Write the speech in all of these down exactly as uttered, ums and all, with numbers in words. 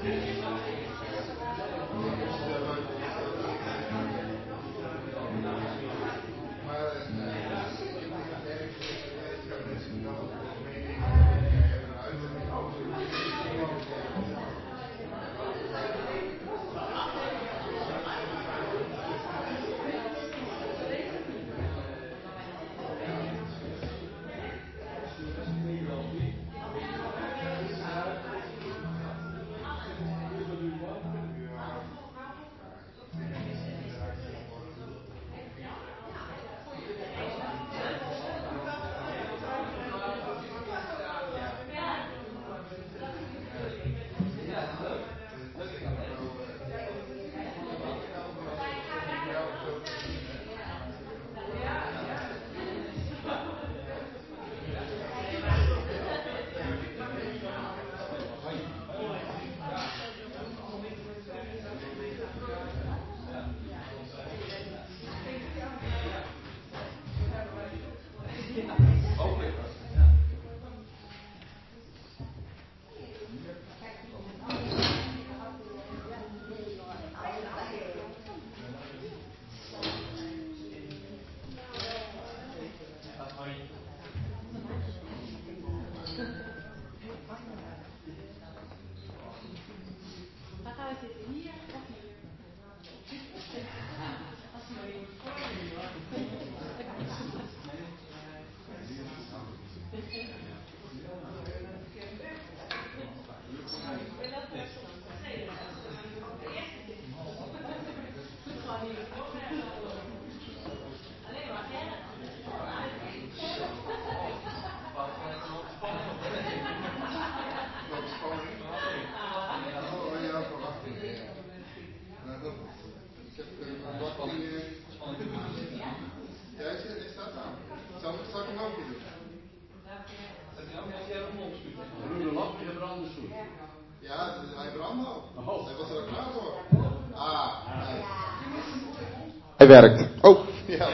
Hij werkt. Oh. Ja.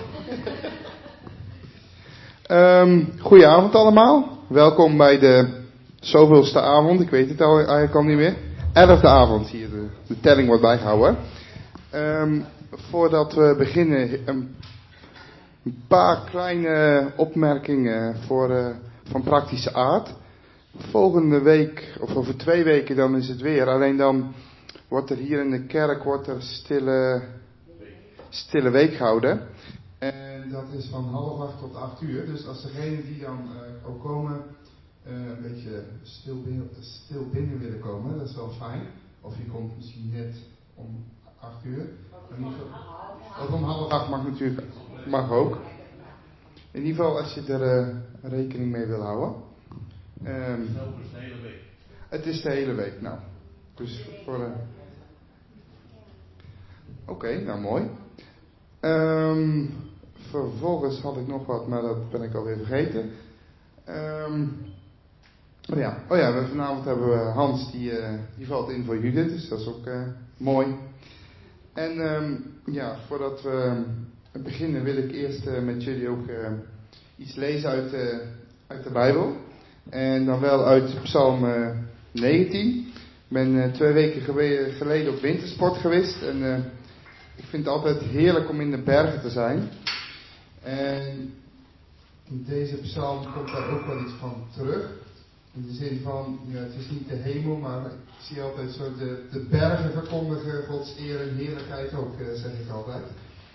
um, Goedenavond allemaal. Welkom bij de zoveelste avond. Ik weet het al, eigenlijk al niet meer. Elfde avond hier. De, de telling wordt bijgehouden. Um, voordat we beginnen, een, een paar kleine opmerkingen voor, uh, van praktische aard. Volgende week, of over twee weken, dan is het weer. Alleen dan wordt er hier in de kerk wordt er stille... stille week gehouden. En dat is van half acht tot acht uur. Dus als degenen die dan uh, ook komen, uh, een beetje stil binnen, stil binnen willen komen, dat is wel fijn. Of je komt misschien net om acht uur. In ieder geval, of om half acht mag natuurlijk, mag ook. In ieder geval als je er uh, rekening mee wil houden. Um, het is de hele week. Het is de hele week, nou. Dus voor uh... Oké, okay, nou mooi. Um, vervolgens had ik nog wat, maar dat ben ik alweer vergeten. Um, oh, ja. oh ja, we, vanavond hebben we Hans, die, uh, die valt in voor Judith, dus dat is ook uh, mooi. En um, ja, voordat we beginnen wil ik eerst uh, met jullie ook uh, iets lezen uit, uh, uit de Bijbel. En dan wel uit Psalm uh, negentien. Ik ben uh, twee weken geleden op wintersport geweest en... Uh, Ik vind het altijd heerlijk om in de bergen te zijn. En in deze psalm komt daar ook wel iets van terug. In de zin van, ja, het is niet de hemel, maar ik zie altijd zo de, de bergen verkondigen Gods eer en heerlijkheid ook, zeg ik altijd.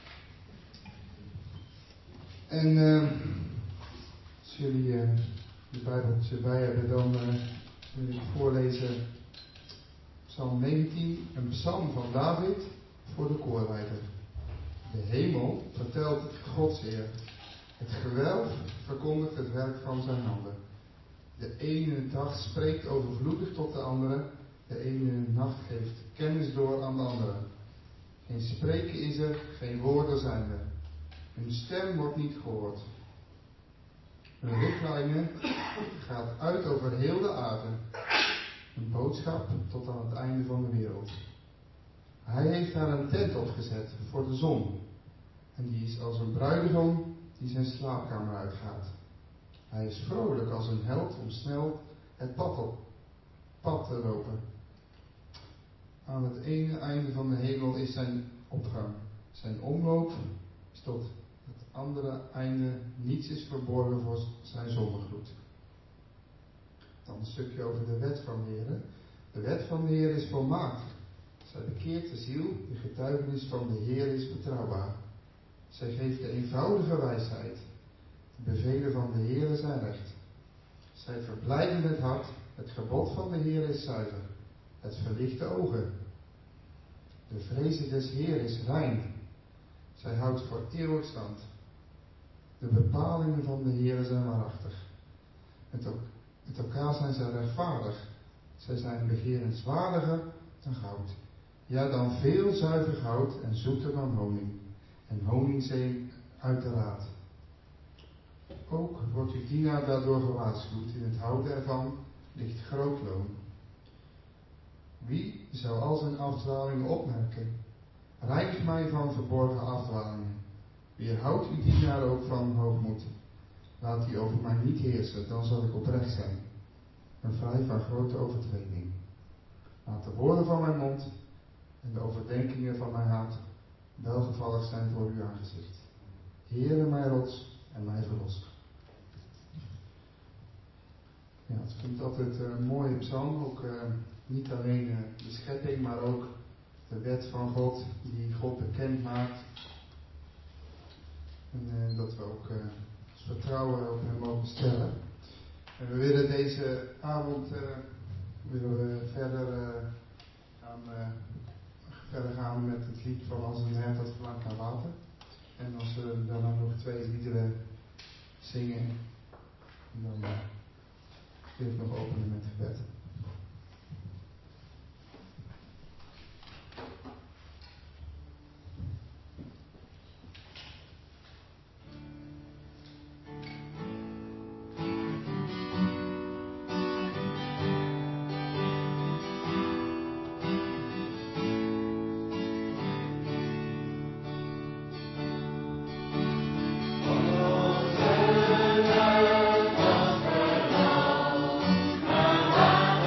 En uh, als jullie uh, de Bijbeltje bij hebben, dan uh, wil ik voorlezen Psalm negentien, een psalm van David voor de koorleider. De hemel vertelt Gods eer. Het gewelf verkondigt het werk van zijn handen. De ene dag spreekt overvloedig tot de andere. De ene nacht geeft kennis door aan de andere. Geen spreken is er, geen woorden zijn er. Hun stem wordt niet gehoord. Hun richtlijnen gaat uit over heel de aarde. Een boodschap tot aan het einde van de wereld. Hij heeft daar een tent opgezet voor de zon. En die is als een bruidegom die zijn slaapkamer uitgaat. Hij is vrolijk als een held om snel het pad op pad te lopen. aan het ene einde van de hemel is zijn opgang. Zijn omloop is tot het andere einde. Niets is verborgen voor zijn zonnegloed. Dan een stukje over de wet van de Heer. De wet van de Heer is volmaakt. Zij bekeert de ziel. De getuigenis van de Heer is betrouwbaar. Zij geeft de eenvoudige wijsheid. De bevelen van de Heer zijn recht. Zij verblijden het hart. Het gebod van de Heer is zuiver. Het verlicht de ogen. De vrezen des Heer is rein. Zij houdt voor eeuwig stand. De bepalingen van de Heer zijn waarachtig. Met, el- met elkaar zijn zij rechtvaardig. Zij zijn begerenswaardiger dan goud. Ja, dan veel zuiver goud en zoeter dan honing. En honingzee uiteraard. Ook wordt uw dienaar daardoor gewaarschuwd. In het houden ervan ligt groot loon. Wie zou al zijn afdwalingen opmerken? Reinig mij van verborgen afdwalingen. Weerhoud uw dienaar ook van hoogmoed. Laat die over mij niet heersen, dan zal ik oprecht zijn. En vrij van grote overtreding. Laat de woorden van mijn mond en de overdenkingen van mijn hart welgevallig zijn voor uw aangezicht. Heere mijn rots en mijn verlosser. Ja, ik vind het altijd een mooie psalm, ook uh, niet alleen uh, de schepping, maar ook de wet van God, die God bekend maakt. En uh, dat we ook uh, ons vertrouwen op hem mogen stellen. En we willen deze avond uh, willen we verder, uh, gaan, uh, verder gaan met het lied van Als een hert dat verlangt naar water. En als we daarna nog twee liederen zingen, dan uh, wil ik nog openen met gebed. Thank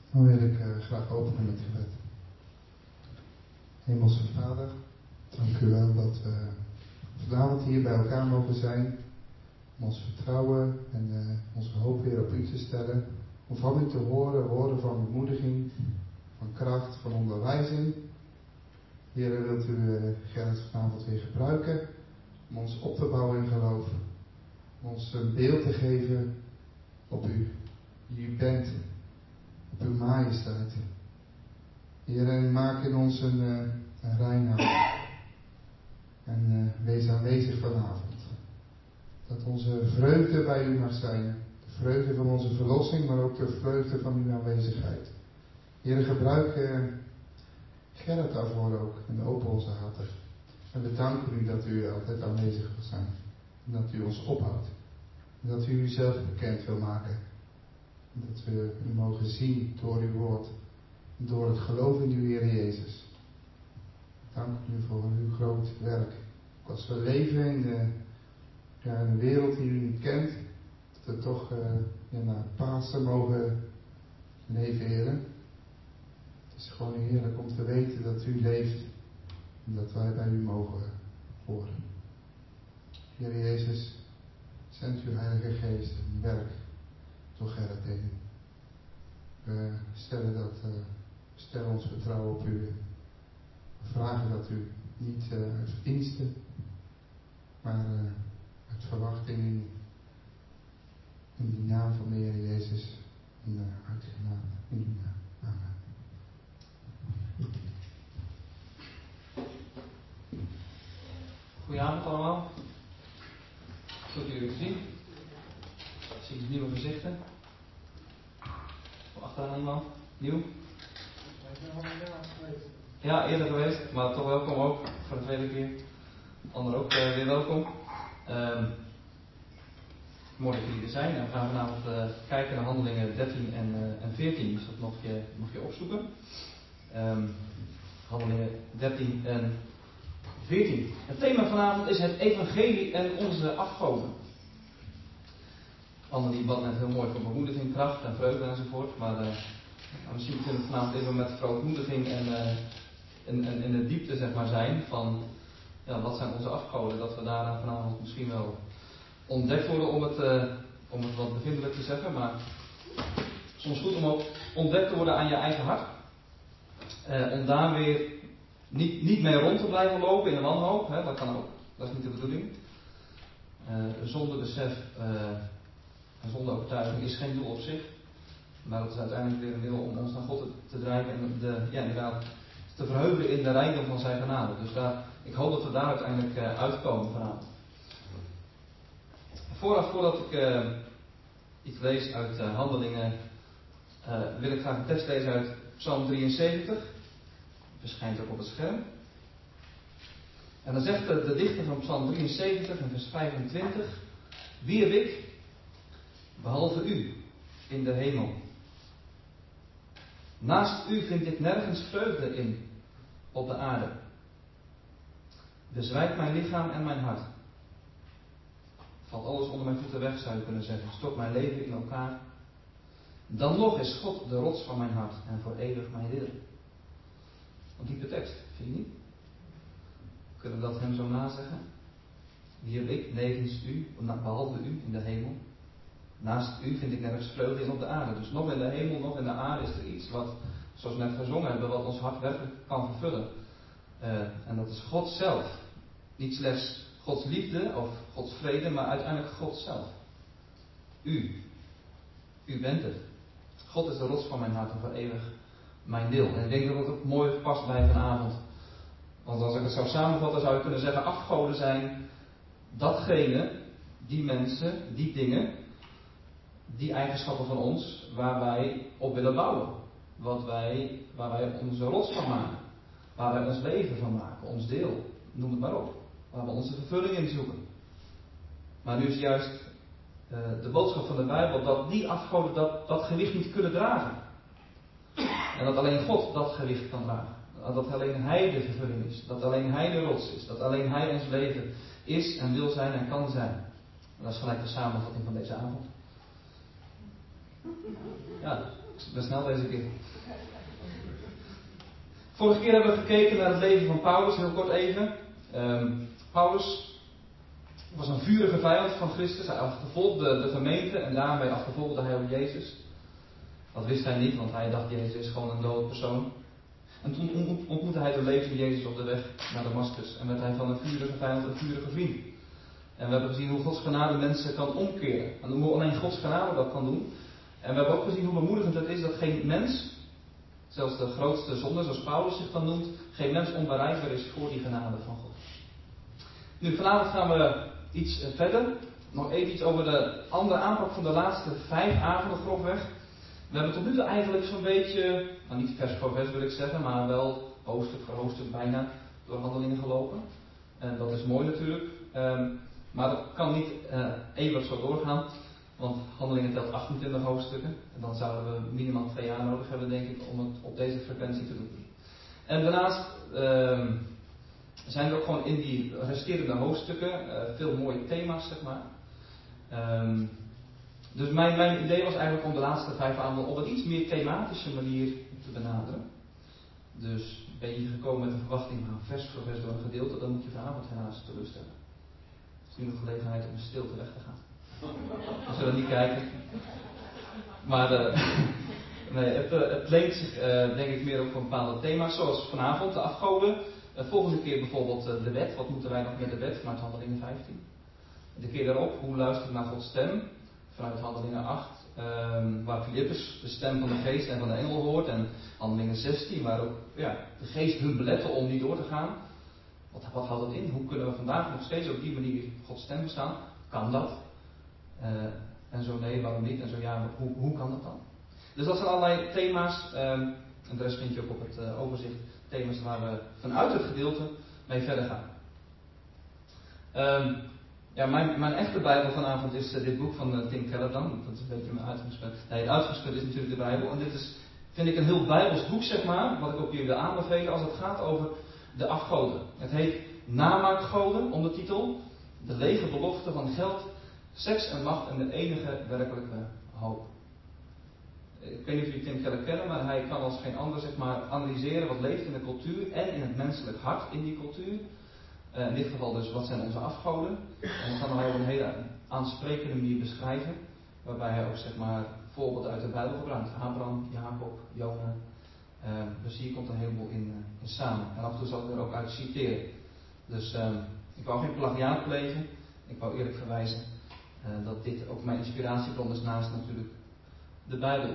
Dan wil ik uh, graag openen met gebed. Hemelse Vader, dank u wel dat we vanavond hier bij elkaar mogen zijn. Om ons vertrouwen en uh, onze hoop weer op u te stellen. Om van u te horen, woorden van bemoediging, van kracht, van onderwijzing. Heer, wilt u uh, Gerrit vanavond weer gebruiken om ons op te bouwen in geloof. Om ons een beeld te geven op u, wie u bent, op uw majesteit. Heer, en maak in ons een, uh, een rein hart. En uh, wees aanwezig vanavond. Dat onze vreugde bij u mag zijn. De vreugde van onze verlossing, maar ook de vreugde van uw aanwezigheid. Heer, gebruik uh, Gerrit daarvoor ook en open onze harten. En we danken u dat u altijd aanwezig wil zijn. En dat u ons ophoudt. En dat u uzelf bekend wil maken. En dat we u mogen zien door uw woord. Door het geloof in uw Heer Jezus. Dank u voor uw groot werk. Ook als we leven in de, ja, in een wereld die u niet kent. Dat we toch uh, ja, naar Pasen mogen leven, Heer. Het is gewoon heerlijk om te weten dat u leeft. En dat wij bij u mogen horen. Heer Jezus, zend uw Heilige Geest en werk door Gerrit heen. We stellen, dat, uh, we stellen ons vertrouwen op u. We vragen dat u niet uh, uit verdiensten, maar uh, uit verwachting in, in die naam van de Heer Jezus en uh, uit genade in uw naam. Amen. Goedenavond allemaal. Goed jullie te zien. Ik zie nieuwe gezichten. Van achteraan iemand. Nieuw. Ja, eerder geweest, maar toch welkom ook voor de tweede keer. Anderen ook uh, weer welkom. Um, mooi dat jullie er zijn. En we gaan vanavond uh, kijken naar handelingen dertien en, uh, en veertien. Dus dat mocht je, mocht je opzoeken. Um, handelingen dertien en veertien. Het thema vanavond is het evangelie en onze afgoden. Annelie bad net heel mooi voor bemoediging, kracht en vreugde enzovoort. Maar uh, misschien kunnen we het vanavond even met verootmoediging en, uh, en, en in de diepte zeg maar zijn van ja, wat zijn onze afgoden. Dat we daar vanavond misschien wel ontdekt worden om het, uh, om het wat bevindelijk te zeggen. Maar soms goed om ook ontdekt te worden aan je eigen hart. Uh, om daar weer niet, niet mee rond te blijven lopen in een wanhoop. Hè, dat kan ook. Dat is niet de bedoeling. Uh, zonder besef uh, en zonder overtuiging is geen doel op zich. Maar dat is uiteindelijk weer een middel om ons naar God te, te drijven en de, ja, inderdaad te verheugen in de rijkdom van zijn genade. Dus daar, ik hoop dat we daar uiteindelijk uh, uitkomen vanavond. Vooraf, voordat ik uh, iets lees uit uh, Handelingen, uh, wil ik graag een tekst lezen uit Psalm drieënzeventig. Verschijnt ook op het scherm. En dan zegt de, de dichter van Psalm drieënzeventig in vers vijfentwintig: wie heb ik, behalve u, in de hemel? Naast u vind ik nergens vreugde in, op de aarde. Bezwijkt mijn lichaam en mijn hart. Valt alles onder mijn voeten weg, zou je kunnen zeggen. Stort mijn leven in elkaar. Dan nog is God de rots van mijn hart en voor eeuwig mijn Heer. Een diepe tekst, vind je niet? Kunnen we dat hem zo nazeggen? Wie heb ik nevens u, behalve u, in de hemel? Naast u vind ik nergens vreugde in op de aarde. Dus nog in de hemel, nog in de aarde is er iets wat, zoals we net gezongen hebben, wat ons hart werkelijk kan vervullen. Uh, en dat is God zelf. Niet slechts Gods liefde of Gods vrede, maar uiteindelijk God zelf. U. U bent het. God is de rots van mijn hart en voor eeuwig mijn deel. En ik denk dat dat ook mooi past bij vanavond. Want als ik het zou samenvatten, zou je kunnen zeggen: afgoden zijn datgene, die mensen, die dingen, die eigenschappen van ons waar wij op willen bouwen. Wat wij, waar wij onze rots van maken. Waar wij ons leven van maken, ons deel, noem het maar op. Waar we onze vervulling in zoeken. Maar nu is juist uh, de boodschap van de Bijbel dat die afgoden dat, dat gewicht niet kunnen dragen. En dat alleen God dat gewicht kan dragen. Dat alleen Hij de vervulling is. Dat alleen Hij de rots is. Dat alleen Hij ons leven is en wil zijn en kan zijn. En dat is gelijk de samenvatting van deze avond. Ja, Ik ben snel deze keer. Vorige keer hebben we gekeken naar het leven van Paulus, heel kort even. Um, Paulus was een vurige vijand van Christus. Hij achtervolgde de gemeente en daarmee achtervolgde hij ook Jezus. Dat wist hij niet, want hij dacht Jezus is gewoon een dood persoon. En toen ontmoette hij de levende Jezus op de weg naar Damascus. En werd hij van een vurige vijand een vurige vriend. En we hebben gezien hoe Gods genade mensen kan omkeren. En hoe alleen Gods genade dat kan doen. En we hebben ook gezien hoe bemoedigend het is dat geen mens, zelfs de grootste zonde, zoals Paulus zich dan noemt, geen mens onbereikbaar is voor die genade van God. Nu, vanavond gaan we iets verder. Nog even iets over de andere aanpak van de laatste vijf avonden grofweg. We hebben tot nu toe eigenlijk zo'n beetje, nou niet vers voor vers wil ik zeggen, maar wel hoofdstuk voor hoofdstuk bijna door Handelingen gelopen. En dat is mooi natuurlijk. Um, maar dat kan niet uh, eeuwig zo doorgaan. Want Handelingen telt achtentwintig hoofdstukken. En dan zouden we minimaal twee jaar nodig hebben, denk ik, om het op deze frequentie te doen. En daarnaast um, zijn er ook gewoon in die resterende hoofdstukken uh, veel mooie thema's, zeg maar. Um, dus mijn, mijn idee was eigenlijk om de laatste vijf avonden op een iets meer thematische manier te benaderen. Dus ben je hier gekomen met de verwachting van vers voor vers door een gedeelte, dan moet je vanavond helaas teleurstellen. Het is nu nog gelegenheid om in stilte weg te gaan. We zullen niet kijken. Maar uh, nee, het, uh, het leent zich uh, denk ik meer op een bepaalde thema's, zoals vanavond de afgoden. Uh, volgende keer bijvoorbeeld uh, de wet. Wat moeten wij nog met de wet vanuit Handelingen vijftien? De keer daarop, hoe luisteren naar Gods stem? Vanuit Handelingen acht, um, waar Filippus de stem van de geest en van de engel hoort. En Handelingen zestien, waar ook ja, de geest hun belette om niet door te gaan. Wat, wat houdt dat in? Hoe kunnen we vandaag nog steeds op die manier Gods stem verstaan? Kan dat? Uh, en zo nee, waarom niet? En zo ja, hoe, hoe kan dat dan? Dus dat zijn allerlei thema's. Um, en de rest vind je ook op het uh, overzicht. Thema's waar we vanuit het gedeelte mee verder gaan. Um, ja, mijn, mijn echte Bijbel vanavond is uh, dit boek van uh, Tim Keller dan. Dat is een beetje mijn uitgangspunt. Nee, het uitgangspunt is natuurlijk de Bijbel. En dit is, vind ik, een heel Bijbels boek, zeg maar. Wat ik ook jullie wil aanbevelen als het gaat over de afgoden. Het heet Namaakgoden, ondertitel. De lege belofte van geld, seks en macht en de enige werkelijke hoop. Ik weet niet of jullie Tim Keller kennen, maar hij kan als geen ander, zeg maar, analyseren wat leeft in de cultuur en in het menselijk hart in die cultuur. Uh, in dit geval dus, wat zijn onze afgoden? En dat kan hij op een hele aansprekende manier beschrijven, waarbij hij ook, zeg maar, voorbeelden uit de Bijbel gebruikt. Abraham, Jacob, Jona. Uh, dus hier komt een heleboel in, uh, in samen. En af en toe zal ik er ook uit citeren. Dus uh, ik wou geen plagiaat plegen. Ik wou eerlijk verwijzen uh, dat dit ook mijn inspiratiebron is naast natuurlijk de Bijbel.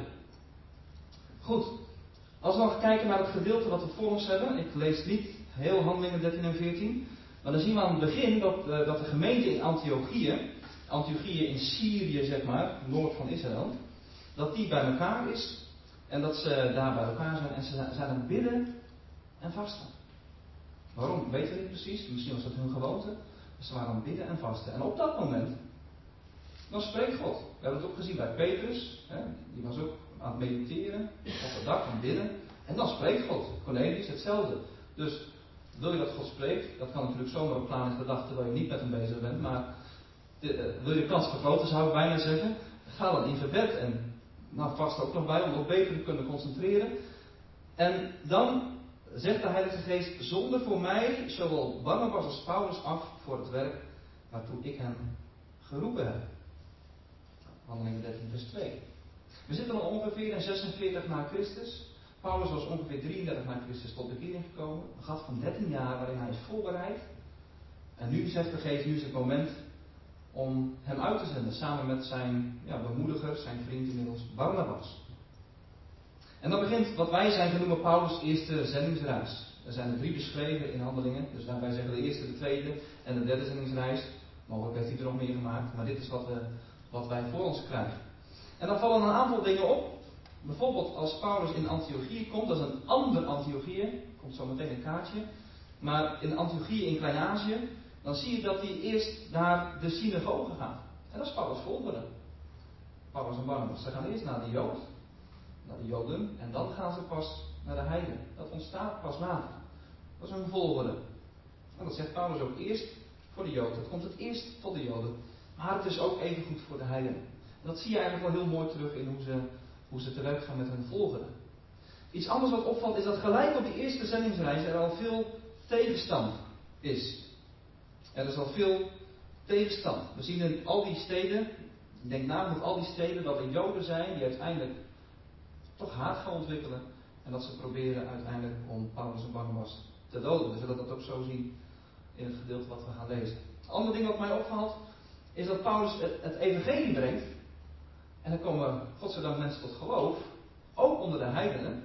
Goed. Als we nog kijken naar het gedeelte wat we voor ons hebben. Ik lees niet heel Handelingen dertien en veertien. Maar dan zien we aan het begin dat, uh, dat de gemeente in Antiochië, Antiochië in Syrië, zeg maar, noord van Israël, dat die bij elkaar is. En dat ze daar bij elkaar zijn en ze zijn aan het bidden en vasten. Waarom? Weten we niet precies. Misschien was dat hun gewoonte. Maar ze waren aan het bidden en vasten. En op dat moment, dan spreekt God. We hebben het ook gezien bij Petrus. Hè, die was ook aan het mediteren. Op het dak aan het bidden. En dan spreekt God. Cornelius hetzelfde. Dus wil je dat God spreekt? Dat kan natuurlijk zomaar op de dag terwijl je niet met hem bezig bent. Maar de, uh, wil je kans vergroten, zou ik bijna zeggen. Ga dan in gebed en nou, vast ook nog bij om nog beter te kunnen concentreren. En dan zegt de Heilige Geest: zonder voor mij zowel Barnabas als Paulus af voor het werk waartoe ik hen geroepen heb. Handelingen dertien vers twee. We zitten al ongeveer in zesenveertig na Christus. Paulus was ongeveer drieëndertig na Christus tot bekering gekomen. Een gat van dertien jaar waarin hij is voorbereid. En nu zegt de Geest, nu is het moment om hem uit te zenden. Samen met zijn ja, bemoediger, zijn vriend inmiddels Barnabas. En dan begint wat wij zijn genoemd Paulus' eerste zendingsreis. Er zijn er drie beschreven in Handelingen. Dus daarbij zeggen we de eerste, de tweede en de derde zendingsreis. Mogelijk heeft hij er nog meer gemaakt. Maar dit is wat, we, wat wij voor ons krijgen. En dan vallen een aantal dingen op. Bijvoorbeeld als Paulus in Antiochië komt. Dat is een ander Antiochië. Komt zo meteen een kaartje. Maar in Antiochië in Klein-Azië. Dan zie je dat hij eerst naar de synagoge gaat. En dat is Paulus' volgorde. Paulus en Barnabas. Ze gaan eerst naar de Jood. Naar de Joden. En dan gaan ze pas naar de heiden. Dat ontstaat pas later. Dat is een volgorde. En dat zegt Paulus ook eerst voor de Joden. Het komt het eerst tot de Joden. Maar het is ook even goed voor de heiden. En dat zie je eigenlijk wel heel mooi terug in hoe ze, hoe ze te werk gaan met hun volgeren. Iets anders wat opvalt is dat gelijk op die eerste zendingsreis er al veel tegenstand is. Er is al veel tegenstand. We zien in al die steden, ik denk namelijk op al die steden, dat er Joden zijn die uiteindelijk toch haat gaan ontwikkelen. En dat ze proberen uiteindelijk om Paulus en Barnabas te doden. We zullen dat ook zo zien in het gedeelte wat we gaan lezen. Een ander ding wat mij opvalt, is dat Paulus het, het evangelie brengt. En dan komen godzijdank mensen tot geloof, ook onder de heidenen.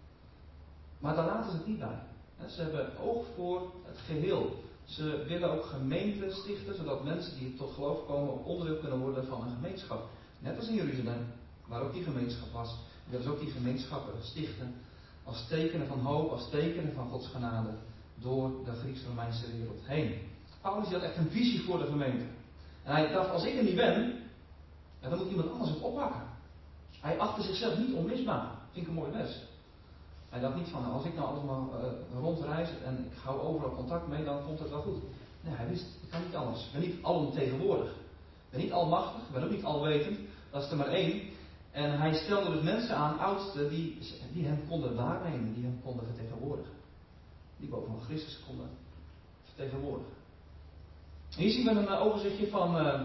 Maar daar laten ze het niet bij. Ze hebben oog voor het geheel. Ze willen ook gemeenten stichten, zodat mensen die tot geloof komen ook onderdeel kunnen worden van een gemeenschap. Net als in Jeruzalem, waar ook die gemeenschap was, willen ze ook die gemeenschappen stichten. Als tekenen van hoop, als tekenen van Gods genade door de Grieks-Romeinse wereld heen. Paulus had echt een visie voor de gemeente. En hij dacht, als ik er niet ben, dan moet iemand anders het oppakken. Hij achtte zichzelf niet onmisbaar. Vind ik een mooi les. Hij dacht niet van, als ik nou allemaal uh, rondreis en ik hou overal contact mee, dan komt het wel goed. Nee, hij wist, ik kan niet anders. Ik ben niet alomtegenwoordig. Ik ben niet almachtig, ik ben ook niet alwetend. Dat is er maar één. En hij stelde dus mensen aan, oudsten, die, die hem konden waarnemen, die hem konden vertegenwoordigen. Die bovenal Christus konden vertegenwoordigen. Hier zien we een uh, overzichtje van uh,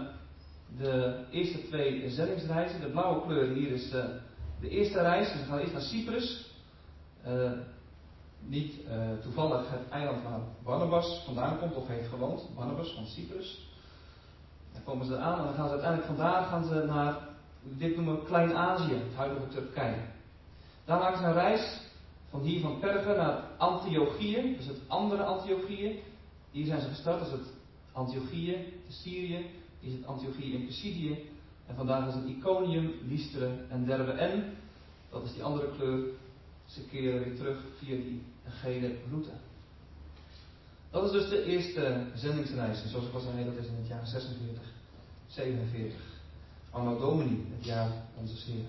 de eerste twee zendingsreizen. De blauwe kleur hier is uh, de eerste reis. Dus we gaan eerst naar Cyprus. Uh, niet uh, toevallig het eiland waar Barnabas vandaan komt of heeft gewoond. Barnabas van Cyprus. Dan komen ze aan en dan gaan ze uiteindelijk vandaar gaan ze naar, dit noemen we Klein-Azië, het huidige Turkije. Daar maken ze een reis van hier van Perge naar Antiochië, dus het andere Antiochië. Hier zijn ze gestart, dat is het Antiochië, in Syrië, hier is het Antiochië in Pisidië. En vandaag is het Iconium, Lystra en Derbe. En, dat is die andere kleur, ze keren weer terug via die gele route. Dat is dus de eerste zendingsreis. En zoals ik al zei, dat is in het jaar zesenveertig, zevenenveertig. Anno Domini, het jaar onze Heer.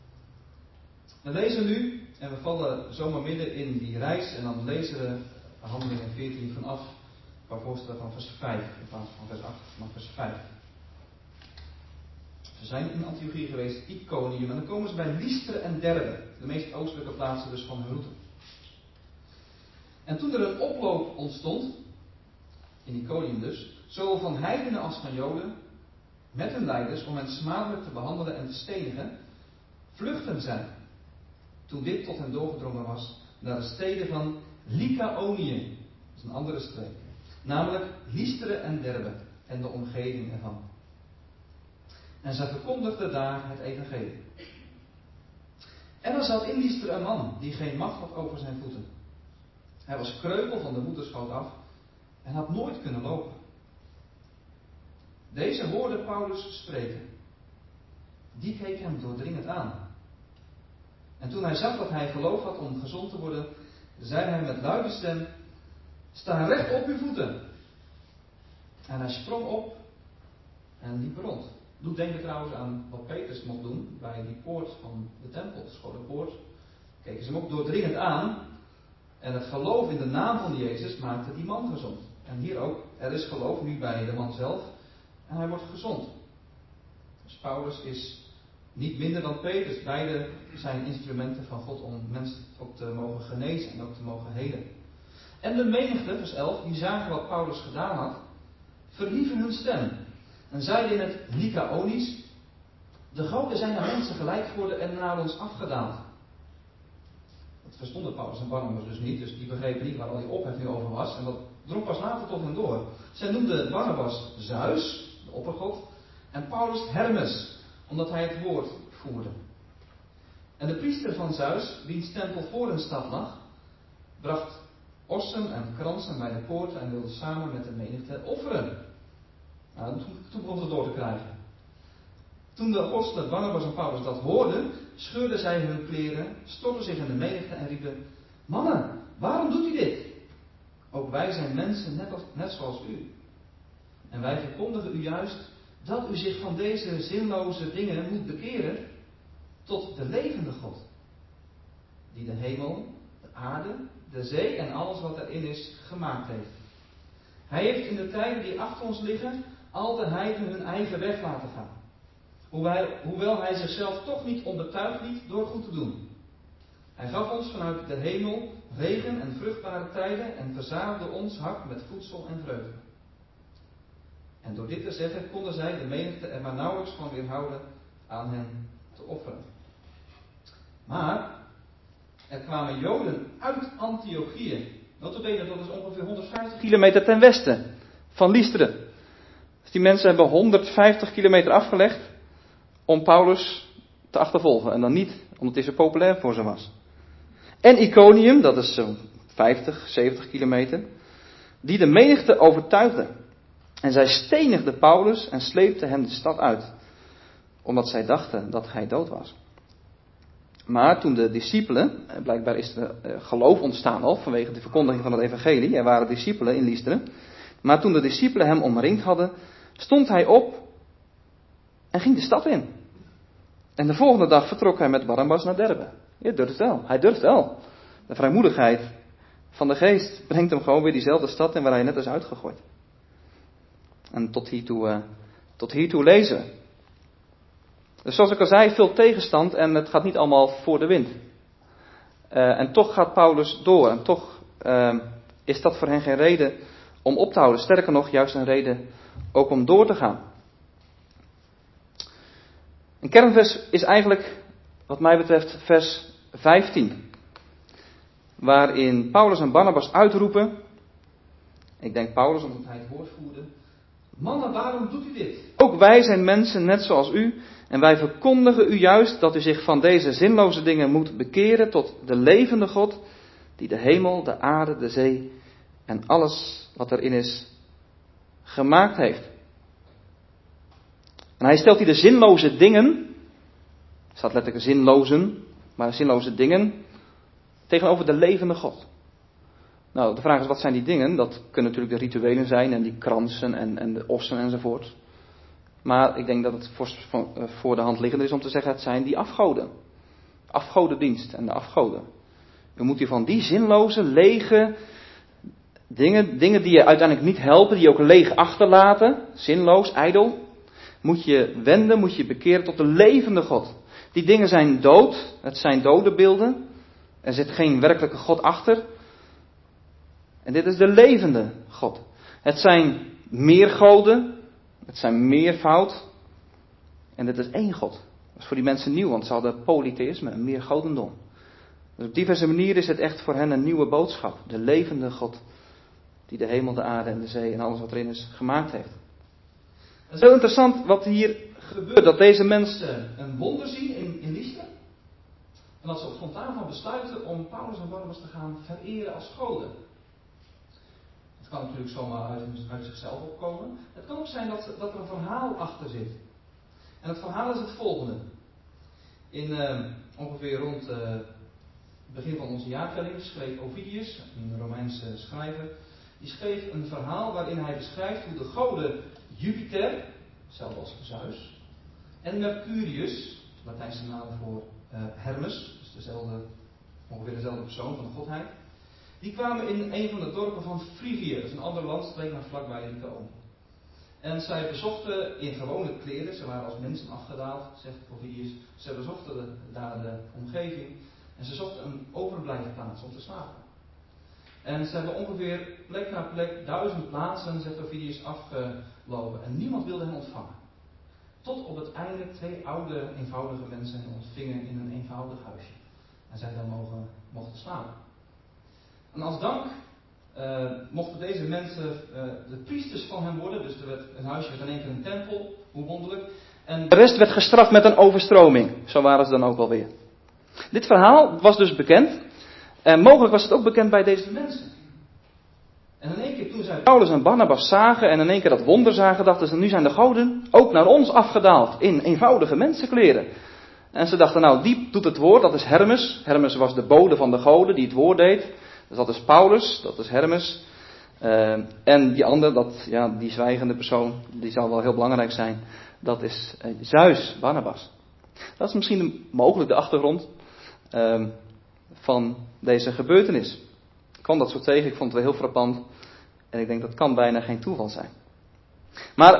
We lezen nu, en we vallen zomaar midden in die reis, en dan lezen we Handelingen veertien vanaf, waar voorstellen van vers vijf, in plaats van vers acht, maar vers vijf. Ze zijn in Antiochië geweest, Iconium, en dan komen ze bij Lystra en Derbe, de meest oostelijke plaatsen dus van hun route. En toen er een oploop ontstond, in Iconium dus, zowel van heidenen als van Joden, met hun leiders om hen smadelijk te behandelen en te stenigen, vluchtten zij, toen dit tot hen doorgedrongen was, naar de steden van Lycaonië, dat is een andere streek, namelijk Lystra en Derbe en de omgeving ervan. En zij verkondigden daar het evangelie. En er zat in Lystra een man die geen macht had over zijn voeten. Hij was kreupel van de moederschoot af en had nooit kunnen lopen. Deze hoorde Paulus spreken. Die keek hem doordringend aan. En toen hij zag dat hij geloof had om gezond te worden, zei hij met luide stem: sta recht op uw voeten. En hij sprong op en liep rond. Doet denken trouwens aan wat Petrus mocht doen bij die poort van de tempel, de schone poort. Keken ze hem ook doordringend aan. En het geloof in de naam van Jezus maakte die man gezond. En hier ook, er is geloof nu bij de man zelf. En hij wordt gezond. Dus Paulus is niet minder dan Petrus. Beide zijn instrumenten van God om mensen ook te mogen genezen en ook te mogen helen. En de menigte, vers elf, die zagen wat Paulus gedaan had, verhieven hun stem. En zeiden in het Lycaonisch: de goden zijn naar mensen gelijk geworden en naar ons afgedaald. Dat verstonden Paulus en Barnabas dus niet, dus die begrepen niet waar al die ophef nu over was. En dat drong pas later tot hen door. Zij noemden Barnabas Zeus, de oppergod, en Paulus Hermes, omdat hij het woord voerde. En de priester van Zeus, wiens tempel voor hun stad lag, bracht ossen en kransen bij de poorten en wilde samen met de menigte offeren. Nou, toen, toen begon het door te krijgen. Toen de apostelen Barnabas en Paulus dat hoorden, scheurden zij hun kleren, stortten zich in de menigte en riepen: mannen, waarom doet u dit? Ook wij zijn mensen net, als, net zoals u. En wij verkondigen u juist dat u zich van deze zinloze dingen moet bekeren tot de levende God, die de hemel, de aarde, de zee en alles wat erin is gemaakt heeft. Hij heeft in de tijden die achter ons liggen al de heidenen hun eigen weg laten gaan, hoewel hij zichzelf toch niet onbetuigd liet door goed te doen. Hij gaf ons vanuit de hemel regen en vruchtbare tijden en verzadigde ons hart met voedsel en vreugde. En door dit te zeggen konden zij de menigte er maar nauwelijks van weerhouden aan hen te offeren. Maar er kwamen Joden uit Antiochië. Notabene, dat is ongeveer honderdvijftig kilometer ten westen van Lystra. Dus die mensen hebben honderdvijftig kilometer afgelegd om Paulus te achtervolgen. En dan niet omdat hij zo populair voor ze was. En Iconium, dat is zo'n vijftig, zeventig kilometer, die de menigte overtuigde. En zij stenigden Paulus en sleepten hem de stad uit, omdat zij dachten dat hij dood was. Maar toen de discipelen, blijkbaar is er geloof ontstaan al vanwege de verkondiging van het evangelie, er waren discipelen in Lystra. Maar toen de discipelen hem omringd hadden, stond hij op en ging de stad in. En de volgende dag vertrok hij met Barnabas naar Derbe. Je durft wel, hij durft wel. De vrijmoedigheid van de geest brengt hem gewoon weer diezelfde stad in waar hij net is uitgegooid. En tot hiertoe, uh, tot hiertoe lezen we. Dus zoals ik al zei, veel tegenstand en het gaat niet allemaal voor de wind. Uh, en toch gaat Paulus door en toch uh, is dat voor hen geen reden om op te houden. Sterker nog, juist een reden ook om door te gaan. Een kernvers is eigenlijk, wat mij betreft, vers vijftien. Waarin Paulus en Barnabas uitroepen. Ik denk Paulus, omdat hij het woord voerde. Mannen, waarom doet u dit? Ook wij zijn mensen net zoals u. En wij verkondigen u juist dat u zich van deze zinloze dingen moet bekeren tot de levende God. Die de hemel, de aarde, de zee en alles wat erin is gemaakt heeft. En hij stelt hier de zinloze dingen. Er staat letterlijk zinlozen, maar zinloze dingen. Tegenover de levende God. Nou, de vraag is, wat zijn die dingen? Dat kunnen natuurlijk de rituelen zijn en die kransen en, en de ossen enzovoort. Maar ik denk dat het voor, voor de hand liggend is om te zeggen, het zijn die afgoden. Afgodendienst en de afgoden. Je moet je van die zinloze, lege dingen, dingen die je uiteindelijk niet helpen, die je ook leeg achterlaten, zinloos, ijdel, moet je wenden, moet je bekeren tot de levende God. Die dingen zijn dood, het zijn dode beelden. Er zit geen werkelijke God achter. En dit is de levende God. Het zijn meer goden. Het zijn meervoud. En dit is één God. Dat is voor die mensen nieuw, want ze hadden polytheïsme, een meer godendom. Dus op diverse manieren is het echt voor hen een nieuwe boodschap. De levende God. Die de hemel, de aarde en de zee en alles wat erin is gemaakt heeft. Het is heel interessant wat hier gebeurt. Dat deze mensen een wonder zien in, in Lystra. En dat ze op spontaan van besluiten om Paulus en Barnabas te gaan vereren als goden. Het kan natuurlijk zomaar uit, uit zichzelf opkomen. Het kan ook zijn dat, dat er een verhaal achter zit. En het verhaal is het volgende. In uh, ongeveer rond uh, het begin van onze jaartelling schreef Ovidius, een Romeinse schrijver, die schreef een verhaal waarin hij beschrijft hoe de goden Jupiter, hetzelfde als Zeus, en Mercurius, Latijnse naam voor uh, Hermes, dus dezelfde, ongeveer dezelfde persoon van de godheid, die kwamen in een van de dorpen van Frigië, dat is een ander landstreek maar vlakbij Lycaon. En zij bezochten in gewone kleren, ze waren als mensen afgedaald, zegt Ovidius, ze bezochten de, daar de omgeving en ze zochten een overblijfplaats om te slapen. En ze hebben ongeveer plek na plek duizend plaatsen, zegt Ovidius, afgelopen en niemand wilde hen ontvangen. Tot op het einde twee oude, eenvoudige mensen hen ontvingen in een eenvoudig huisje. En zij dan mogen, mochten slapen. En als dank uh, mochten deze mensen uh, de priesters van hem worden. Dus er werd, een huisje werd in één keer een tempel. Hoe wonderlijk. En de rest werd gestraft met een overstroming. Zo waren ze dan ook alweer. Dit verhaal was dus bekend. En mogelijk was het ook bekend bij deze mensen. En in één keer toen zij Paulus en Barnabas zagen en in één keer dat wonder zagen, dachten ze, nu zijn de goden ook naar ons afgedaald in eenvoudige mensenkleren. En ze dachten, nou, die doet het woord, dat is Hermes. Hermes was de bode van de goden die het woord deed. Dus dat is Paulus, dat is Hermes. Uh, en die andere, dat, ja, die zwijgende persoon, die zal wel heel belangrijk zijn. Dat is uh, Zeus, Barnabas. Dat is misschien de, mogelijk de achtergrond uh, van deze gebeurtenis. Ik kwam dat zo tegen, ik vond het wel heel frappant. En ik denk dat kan bijna geen toeval zijn. Maar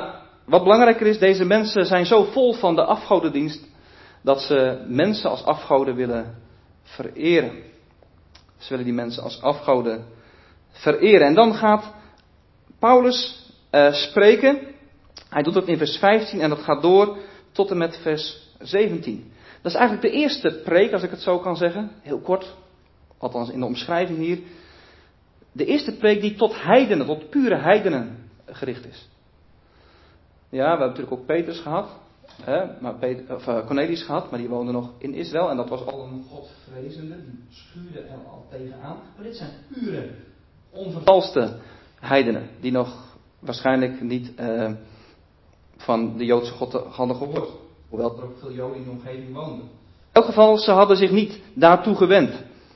wat belangrijker is, deze mensen zijn zo vol van de afgodendienst dat ze mensen als afgoden willen vereren. Ze willen die mensen als afgoden vereren. En dan gaat Paulus uh, spreken. Hij doet dat in vers vijftien en dat gaat door tot en met vers zeventien. Dat is eigenlijk de eerste preek, als ik het zo kan zeggen. Heel kort, althans in de omschrijving hier. De eerste preek die tot heidenen, tot pure heidenen gericht is. Ja, we hebben natuurlijk ook Petrus gehad. Hè, maar Peter, of, uh, Cornelius gehad, maar die woonde nog in Israël. En dat was al een godvrezende, die schuurde er al tegenaan. Maar dit zijn pure, onvervalste heidenen. Die nog waarschijnlijk niet uh, van de Joodse God hadden gehoord. Hoewel er ook veel Joden in de omgeving woonden. In elk geval, ze hadden zich niet daartoe gewend.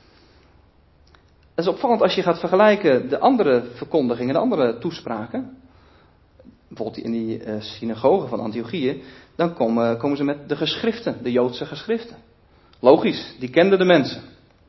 Het is opvallend als je gaat vergelijken de andere verkondigingen, de andere toespraken. Bijvoorbeeld in die uh, synagogen van Antiochië. Dan komen, komen ze met de geschriften, de Joodse geschriften. Logisch, die kenden de mensen.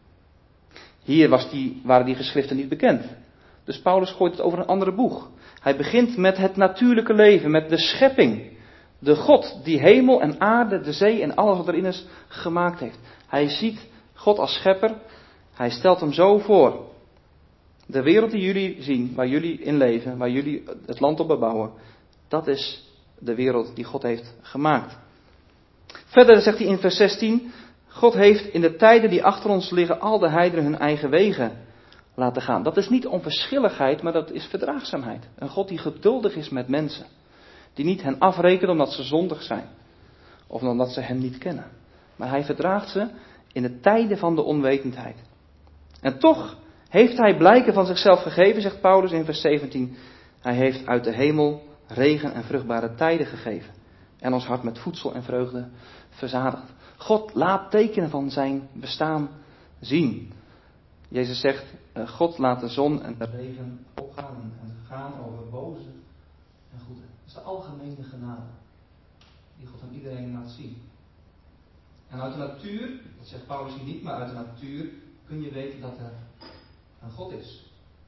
Hier was die, waren die geschriften niet bekend. Dus Paulus gooit het over een andere boeg. Hij begint met het natuurlijke leven, met de schepping. De God die hemel en aarde, de zee en alles wat erin is gemaakt heeft. Hij ziet God als schepper. Hij stelt hem zo voor. De wereld die jullie zien, waar jullie in leven, waar jullie het land op bebouwen. Dat is de wereld die God heeft gemaakt. Verder zegt hij in vers zestien. God heeft in de tijden die achter ons liggen al de heidenen hun eigen wegen laten gaan. Dat is niet onverschilligheid, maar dat is verdraagzaamheid. Een God die geduldig is met mensen. Die niet hen afrekent omdat ze zondig zijn. Of omdat ze hem niet kennen. Maar hij verdraagt ze in de tijden van de onwetendheid. En toch heeft hij blijken van zichzelf gegeven, zegt Paulus in vers zeventien. Hij heeft uit de hemel regen en vruchtbare tijden gegeven. En ons hart met voedsel en vreugde verzadigd. God laat tekenen van zijn bestaan zien. Jezus zegt, God laat de zon en de regen opgaan en gaan over boze en goede. Dat is de algemene genade die God aan iedereen laat zien. En uit de natuur, dat zegt Paulus hier niet, maar uit de natuur kun je weten dat er een God is.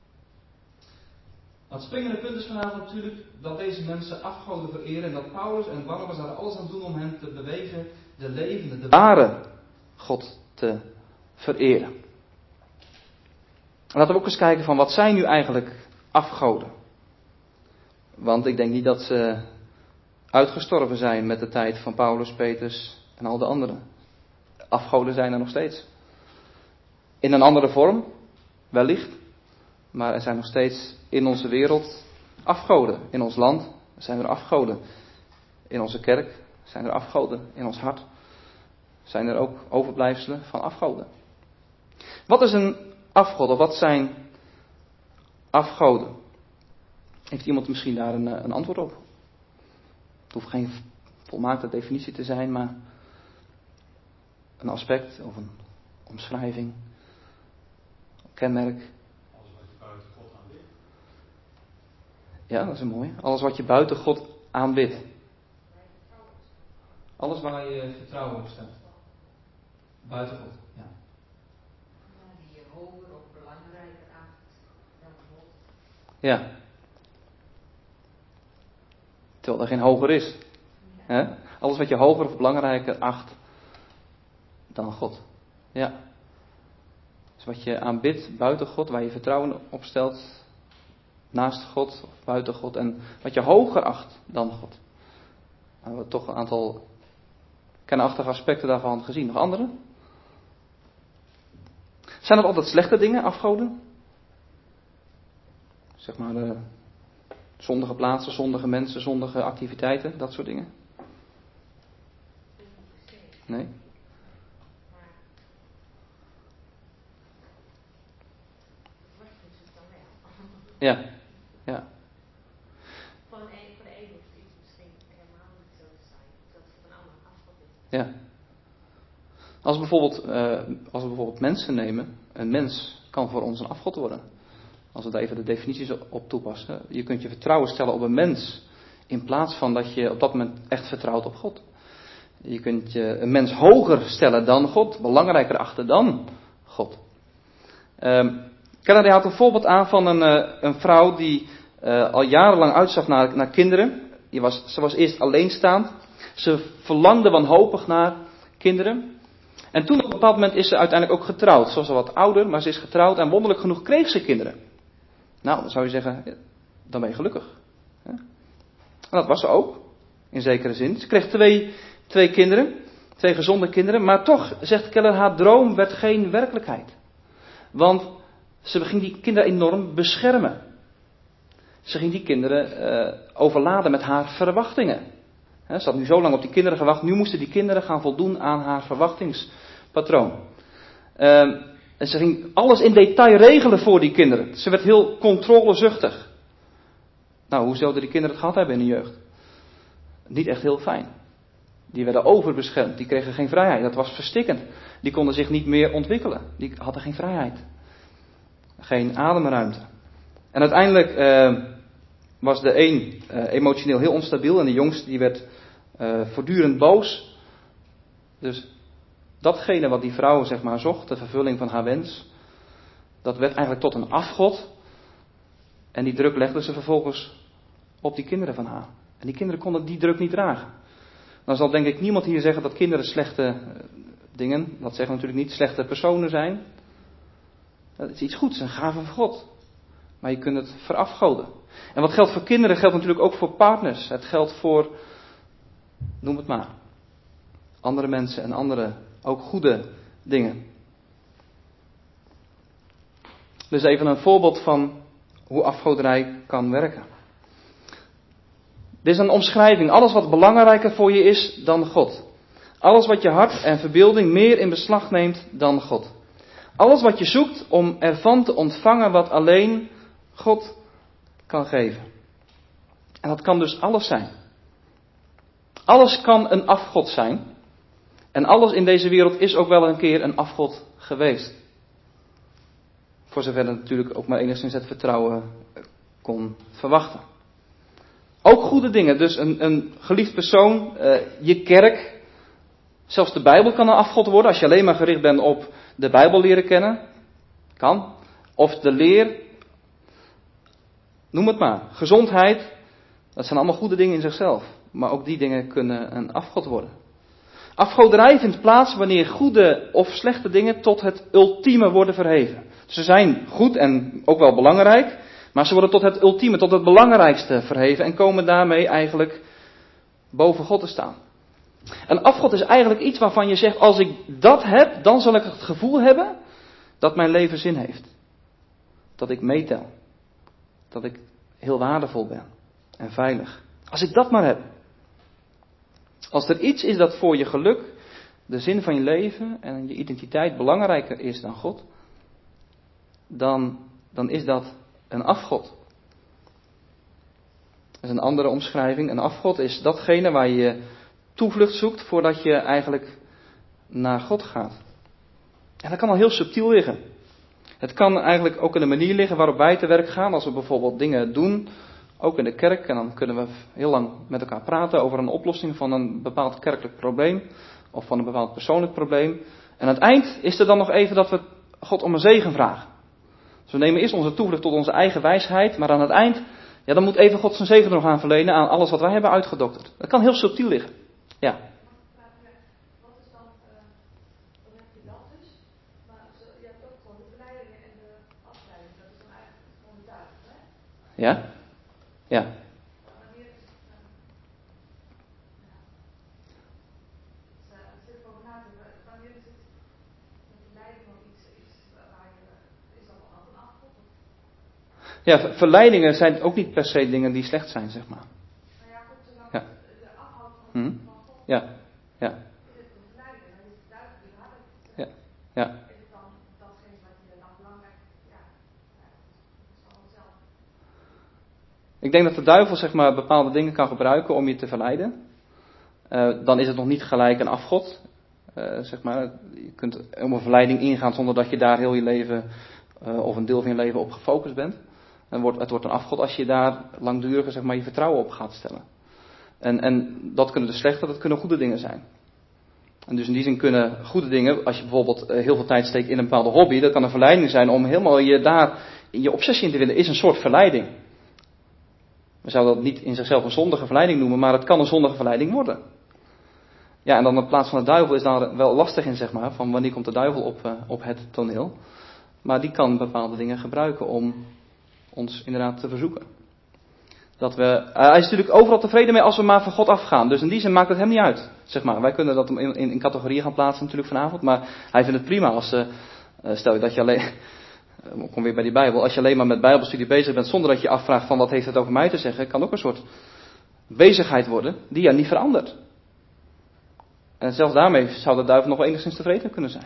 Maar het springende punt is vanavond natuurlijk dat deze mensen afgoden vereren en dat Paulus en Barnabas daar alles aan doen om hen te bewegen de levende, de ware God te vereren. Laten we ook eens kijken van wat zijn nu eigenlijk afgoden. Want ik denk niet dat ze uitgestorven zijn met de tijd van Paulus, Petrus en al de anderen. Afgoden zijn er nog steeds. In een andere vorm, wellicht. Maar er zijn nog steeds in onze wereld afgoden. In ons land zijn er afgoden. In onze kerk zijn er afgoden. In ons hart zijn er ook overblijfselen van afgoden. Wat is een afgod of wat zijn afgoden? Heeft iemand misschien daar een, een antwoord op? Het hoeft geen volmaakte definitie te zijn, maar een aspect of een omschrijving, een kenmerk. Alles wat je buiten God aanbidt. Ja, dat is een mooie. Alles wat je buiten God aanbidt. Alles waar je vertrouwen op stelt. Buiten God, ja. Die je hoger of belangrijker acht dan God. Ja. Terwijl er geen hoger is. He? Alles wat je hoger of belangrijker acht dan God. Ja. Dus wat je aanbidt buiten God, waar je vertrouwen op stelt, naast God of buiten God. En wat je hoger acht dan God. Nou, we hebben toch een aantal kernachtige aspecten daarvan gezien. Nog andere? Zijn dat altijd slechte dingen, afgoden? Zeg maar de zondige plaatsen, zondige mensen, zondige activiteiten, dat soort dingen? Nee? Ja, ja. Voor een voor de ene hoeft iets misschien helemaal niet zo te zijn, dat het voor een ander afgod is. Ja. Als we bijvoorbeeld, uh, als we bijvoorbeeld mensen nemen, een mens kan voor ons een afgod worden. Als we daar even de definities op toepassen. Je kunt je vertrouwen stellen op een mens, in plaats van dat je op dat moment echt vertrouwt op God. Je kunt je een mens hoger stellen dan God, belangrijker achten dan God. Um, Keller houdt een voorbeeld aan van een, uh, een vrouw die uh, al jarenlang uitzag naar, naar kinderen. Die was, ze was eerst alleenstaand. Ze verlangde wanhopig naar kinderen. En toen op een bepaald moment is ze uiteindelijk ook getrouwd. Ze was al wat ouder, maar ze is getrouwd en wonderlijk genoeg kreeg ze kinderen. Nou, dan zou je zeggen, dan ben je gelukkig. En dat was ze ook, in zekere zin. Ze kreeg twee, twee kinderen, twee gezonde kinderen. Maar toch, zegt Keller, haar droom werd geen werkelijkheid. Want ze ging die kinderen enorm beschermen. Ze ging die kinderen uh, overladen met haar verwachtingen. He, ze had nu zo lang op die kinderen gewacht. Nu moesten die kinderen gaan voldoen aan haar verwachtingspatroon. Uh, en ze ging alles in detail regelen voor die kinderen. Ze werd heel controlezuchtig. Nou, hoe zouden die kinderen het gehad hebben in de jeugd? Niet echt heel fijn. Die werden overbeschermd. Die kregen geen vrijheid. Dat was verstikkend. Die konden zich niet meer ontwikkelen. Die hadden geen vrijheid. Geen ademruimte. En uiteindelijk uh, was de een uh, emotioneel heel onstabiel. En de jongste die werd uh, voortdurend boos. Dus datgene wat die vrouw zeg maar zocht. De vervulling van haar wens. Dat werd eigenlijk tot een afgod. En die druk legde ze vervolgens op die kinderen van haar. En die kinderen konden die druk niet dragen. Dan zal denk ik niemand hier zeggen dat kinderen slechte uh, dingen. Dat zeggen we natuurlijk niet. Slechte personen zijn. Dat is iets goeds, een gave van God. Maar je kunt het verafgoden. En wat geldt voor kinderen geldt natuurlijk ook voor partners. Het geldt voor, noem het maar, andere mensen en andere, ook goede dingen. Dus even een voorbeeld van hoe afgoderij kan werken. Dit is een omschrijving. Alles wat belangrijker voor je is dan God. Alles wat je hart en verbeelding meer in beslag neemt dan God. Alles wat je zoekt om ervan te ontvangen wat alleen God kan geven. En dat kan dus alles zijn. Alles kan een afgod zijn. En alles in deze wereld is ook wel een keer een afgod geweest. Voor zover het natuurlijk ook maar enigszins het vertrouwen kon verwachten. Ook goede dingen. Dus een, een geliefd persoon, uh, je kerk. Zelfs de Bijbel kan een afgod worden als je alleen maar gericht bent op de Bijbel leren kennen. Kan. Of de leer. Noem het maar. Gezondheid. Dat zijn allemaal goede dingen in zichzelf. Maar ook die dingen kunnen een afgod worden. Afgoderij vindt plaats wanneer goede of slechte dingen tot het ultieme worden verheven. Ze zijn goed en ook wel belangrijk. Maar ze worden tot het ultieme, tot het belangrijkste verheven. En komen daarmee eigenlijk boven God te staan. Een afgod is eigenlijk iets waarvan je zegt, als ik dat heb, dan zal ik het gevoel hebben dat mijn leven zin heeft. Dat ik meetel. Dat ik heel waardevol ben. En veilig. Als ik dat maar heb. Als er iets is dat voor je geluk, de zin van je leven en je identiteit belangrijker is dan God, dan, dan is dat een afgod. Dat is een andere omschrijving. Een afgod is datgene waar je toevlucht zoekt voordat je eigenlijk naar God gaat. En dat kan al heel subtiel liggen. Het kan eigenlijk ook in de manier liggen waarop wij te werk gaan. Als we bijvoorbeeld dingen doen, ook in de kerk. En dan kunnen we heel lang met elkaar praten over een oplossing van een bepaald kerkelijk probleem. Of van een bepaald persoonlijk probleem. En aan het eind is er dan nog even dat we God om een zegen vragen. Dus we nemen eerst onze toevlucht tot onze eigen wijsheid. Maar aan het eind, ja, dan moet even God zijn zegen er nog aan verlenen aan alles wat wij hebben uitgedokterd. Dat kan heel subtiel liggen. Ja. Wat is dan, uh, dan heb je dat dus, maar je hebt ook gewoon de verleidingen en de afleiding. Dat is dan eigenlijk gewoon de duivel, hè? Ja? Ja. Wanneer is het, uh, ja, het zit erover na te denken, wanneer is het een verleiding of iets, iets waar je, is dat al een afgod? Ja, verleidingen zijn ook niet per se dingen die slecht zijn, zeg maar. Nou ja, goed, zolang Ja. de afhoud van, Hm? van God, Ja, ja, is het een verleiding, dan is het duivel die harder. ja, ja. Is het dan datgene wat je dan belangrijk, ja, ja, dat is allemaal hetzelfde. Ik denk dat de duivel zeg maar bepaalde dingen kan gebruiken om je te verleiden. Uh, dan is het nog niet gelijk een afgod. Uh, zeg maar. Je kunt om een verleiding ingaan zonder dat je daar heel je leven uh, of een deel van je leven op gefocust bent. En wordt, het wordt een afgod als je daar langdurig zeg maar, je vertrouwen op gaat stellen. En, en dat kunnen de slechte, dat kunnen goede dingen zijn. En dus in die zin kunnen goede dingen, als je bijvoorbeeld uh, heel veel tijd steekt in een bepaalde hobby, dat kan een verleiding zijn om helemaal je daar in je obsessie in te vinden, is een soort verleiding. We zouden dat niet in zichzelf een zondige verleiding noemen, maar het kan een zondige verleiding worden. Ja, en dan in plaats van de duivel is daar wel lastig in, zeg maar, van wanneer komt de duivel op, uh, op het toneel. Maar die kan bepaalde dingen gebruiken om ons inderdaad te verzoeken. Dat we, uh, hij is natuurlijk overal tevreden mee als we maar van God afgaan. Dus in die zin maakt het hem niet uit, zeg maar. Wij kunnen dat in, in, in categorieën gaan plaatsen natuurlijk vanavond, maar hij vindt het prima als, uh, uh, stel je dat je alleen, uh, kom weer bij die Bijbel, als je alleen maar met Bijbelstudie bezig bent zonder dat je afvraagt van wat heeft het over mij te zeggen, kan ook een soort bezigheid worden die ja niet verandert. En zelfs daarmee zou de duivel nog wel enigszins tevreden kunnen zijn.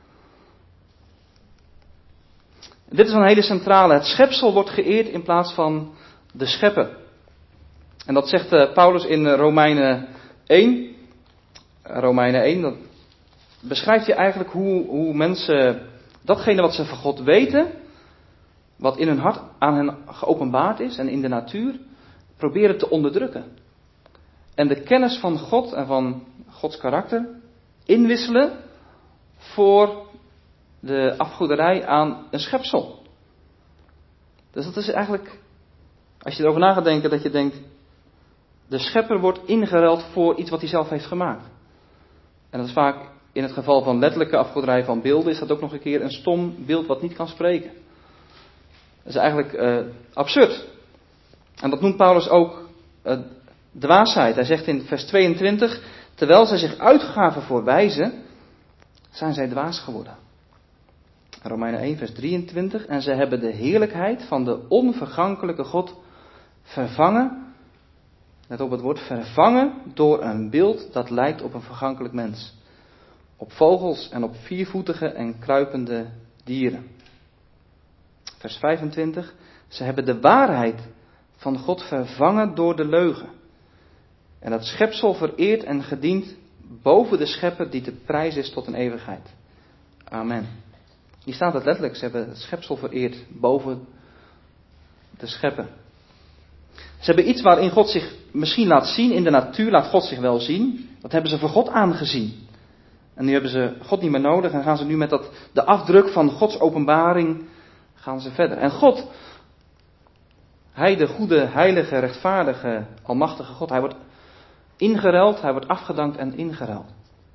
Dit is een hele centrale. Het schepsel wordt geëerd in plaats van de schepper. En dat zegt uh, Paulus in uh, Romeinen één. Romeinen één, dat beschrijft hij eigenlijk hoe, hoe mensen datgene wat ze van God weten, wat in hun hart aan hen geopenbaard is en in de natuur, proberen te onderdrukken. En de kennis van God en van Gods karakter inwisselen voor de afgoderij aan een schepsel. Dus dat is eigenlijk, als je erover na gaat denken, dat je denkt, de schepper wordt ingeruild voor iets wat hij zelf heeft gemaakt. En dat is vaak, in het geval van letterlijke afgoderij van beelden, is dat ook nog een keer een stom beeld wat niet kan spreken. Dat is eigenlijk uh, absurd. En dat noemt Paulus ook uh, dwaasheid. Hij zegt in vers tweeëntwintig, terwijl zij zich uitgaven voor wijzen, zijn zij dwaas geworden. Romeinen één vers drieëntwintig, en zij hebben de heerlijkheid van de onvergankelijke God vervangen, let op het woord vervangen, door een beeld dat lijkt op een vergankelijk mens. Op vogels en op viervoetige en kruipende dieren. Vers vijfentwintig, ze hebben de waarheid van God vervangen door de leugen. En het schepsel vereerd en gediend boven de schepper die te prijs is tot een eeuwigheid. Amen. Hier staat het letterlijk, ze hebben het schepsel vereerd boven de schepper. Ze hebben iets waarin God zich misschien laat zien, in de natuur laat God zich wel zien. Dat hebben ze voor God aangezien. En nu hebben ze God niet meer nodig en gaan ze nu met dat, de afdruk van Gods openbaring gaan ze verder. En God, Hij de goede, heilige, rechtvaardige, almachtige God, Hij wordt ingeruild, Hij wordt afgedankt en ingeruild.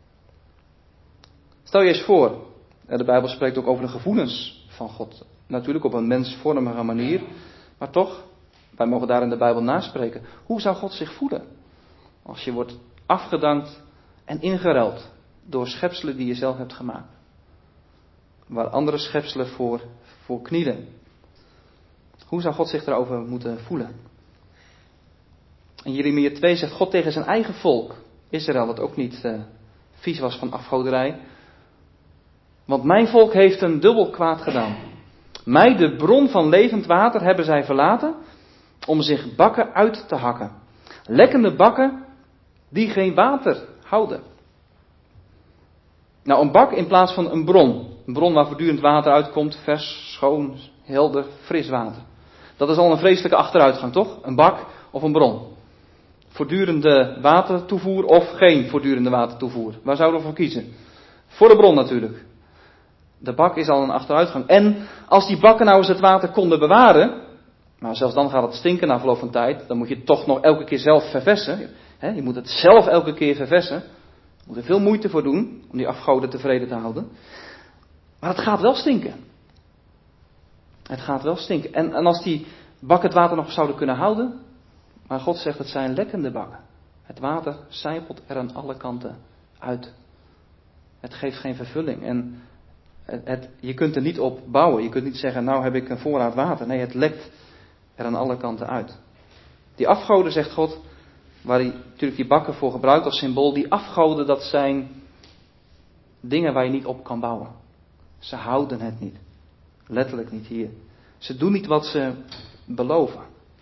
Stel je eens voor, de Bijbel spreekt ook over de gevoelens van God. Natuurlijk op een mensvormige manier, maar toch, wij mogen daar in de Bijbel naspreken. Hoe zou God zich voelen als je wordt afgedankt en ingeruild door schepselen die je zelf hebt gemaakt? Waar andere schepselen voor, voor knielen. Hoe zou God zich daarover moeten voelen? In Jeremia twee zegt God tegen zijn eigen volk, Israël, dat ook niet uh, vies was van afgoderij. Want mijn volk heeft een dubbel kwaad gedaan. Mij, de bron van levend water, hebben zij verlaten om zich bakken uit te hakken. Lekkende bakken die geen water houden. Nou, een bak in plaats van een bron. Een bron waar voortdurend water uitkomt, vers, schoon, helder, fris water. Dat is al een vreselijke achteruitgang, toch? Een bak of een bron. Voortdurende watertoevoer of geen voortdurende watertoevoer. Waar zouden we voor kiezen? Voor de bron natuurlijk. De bak is al een achteruitgang. En als die bakken nou eens het water konden bewaren, maar zelfs dan gaat het stinken na verloop van tijd. Dan moet je het toch nog elke keer zelf verversen. He, je moet het zelf elke keer verversen. Je moet er veel moeite voor doen om die afgoden tevreden te houden. Maar het gaat wel stinken. Het gaat wel stinken. En, en als die bakken het water nog zouden kunnen houden. Maar God zegt het zijn lekkende bakken. Het water sijpelt er aan alle kanten uit. Het geeft geen vervulling. En het, het, je kunt er niet op bouwen. Je kunt niet zeggen, nou heb ik een voorraad water. Nee, het lekt er aan alle kanten uit. Die afgoden, zegt God, waar hij natuurlijk die bakken voor gebruikt als symbool. Die afgoden, dat zijn dingen waar je niet op kan bouwen. Ze houden het niet. Letterlijk niet hier. Ze doen niet wat ze beloven.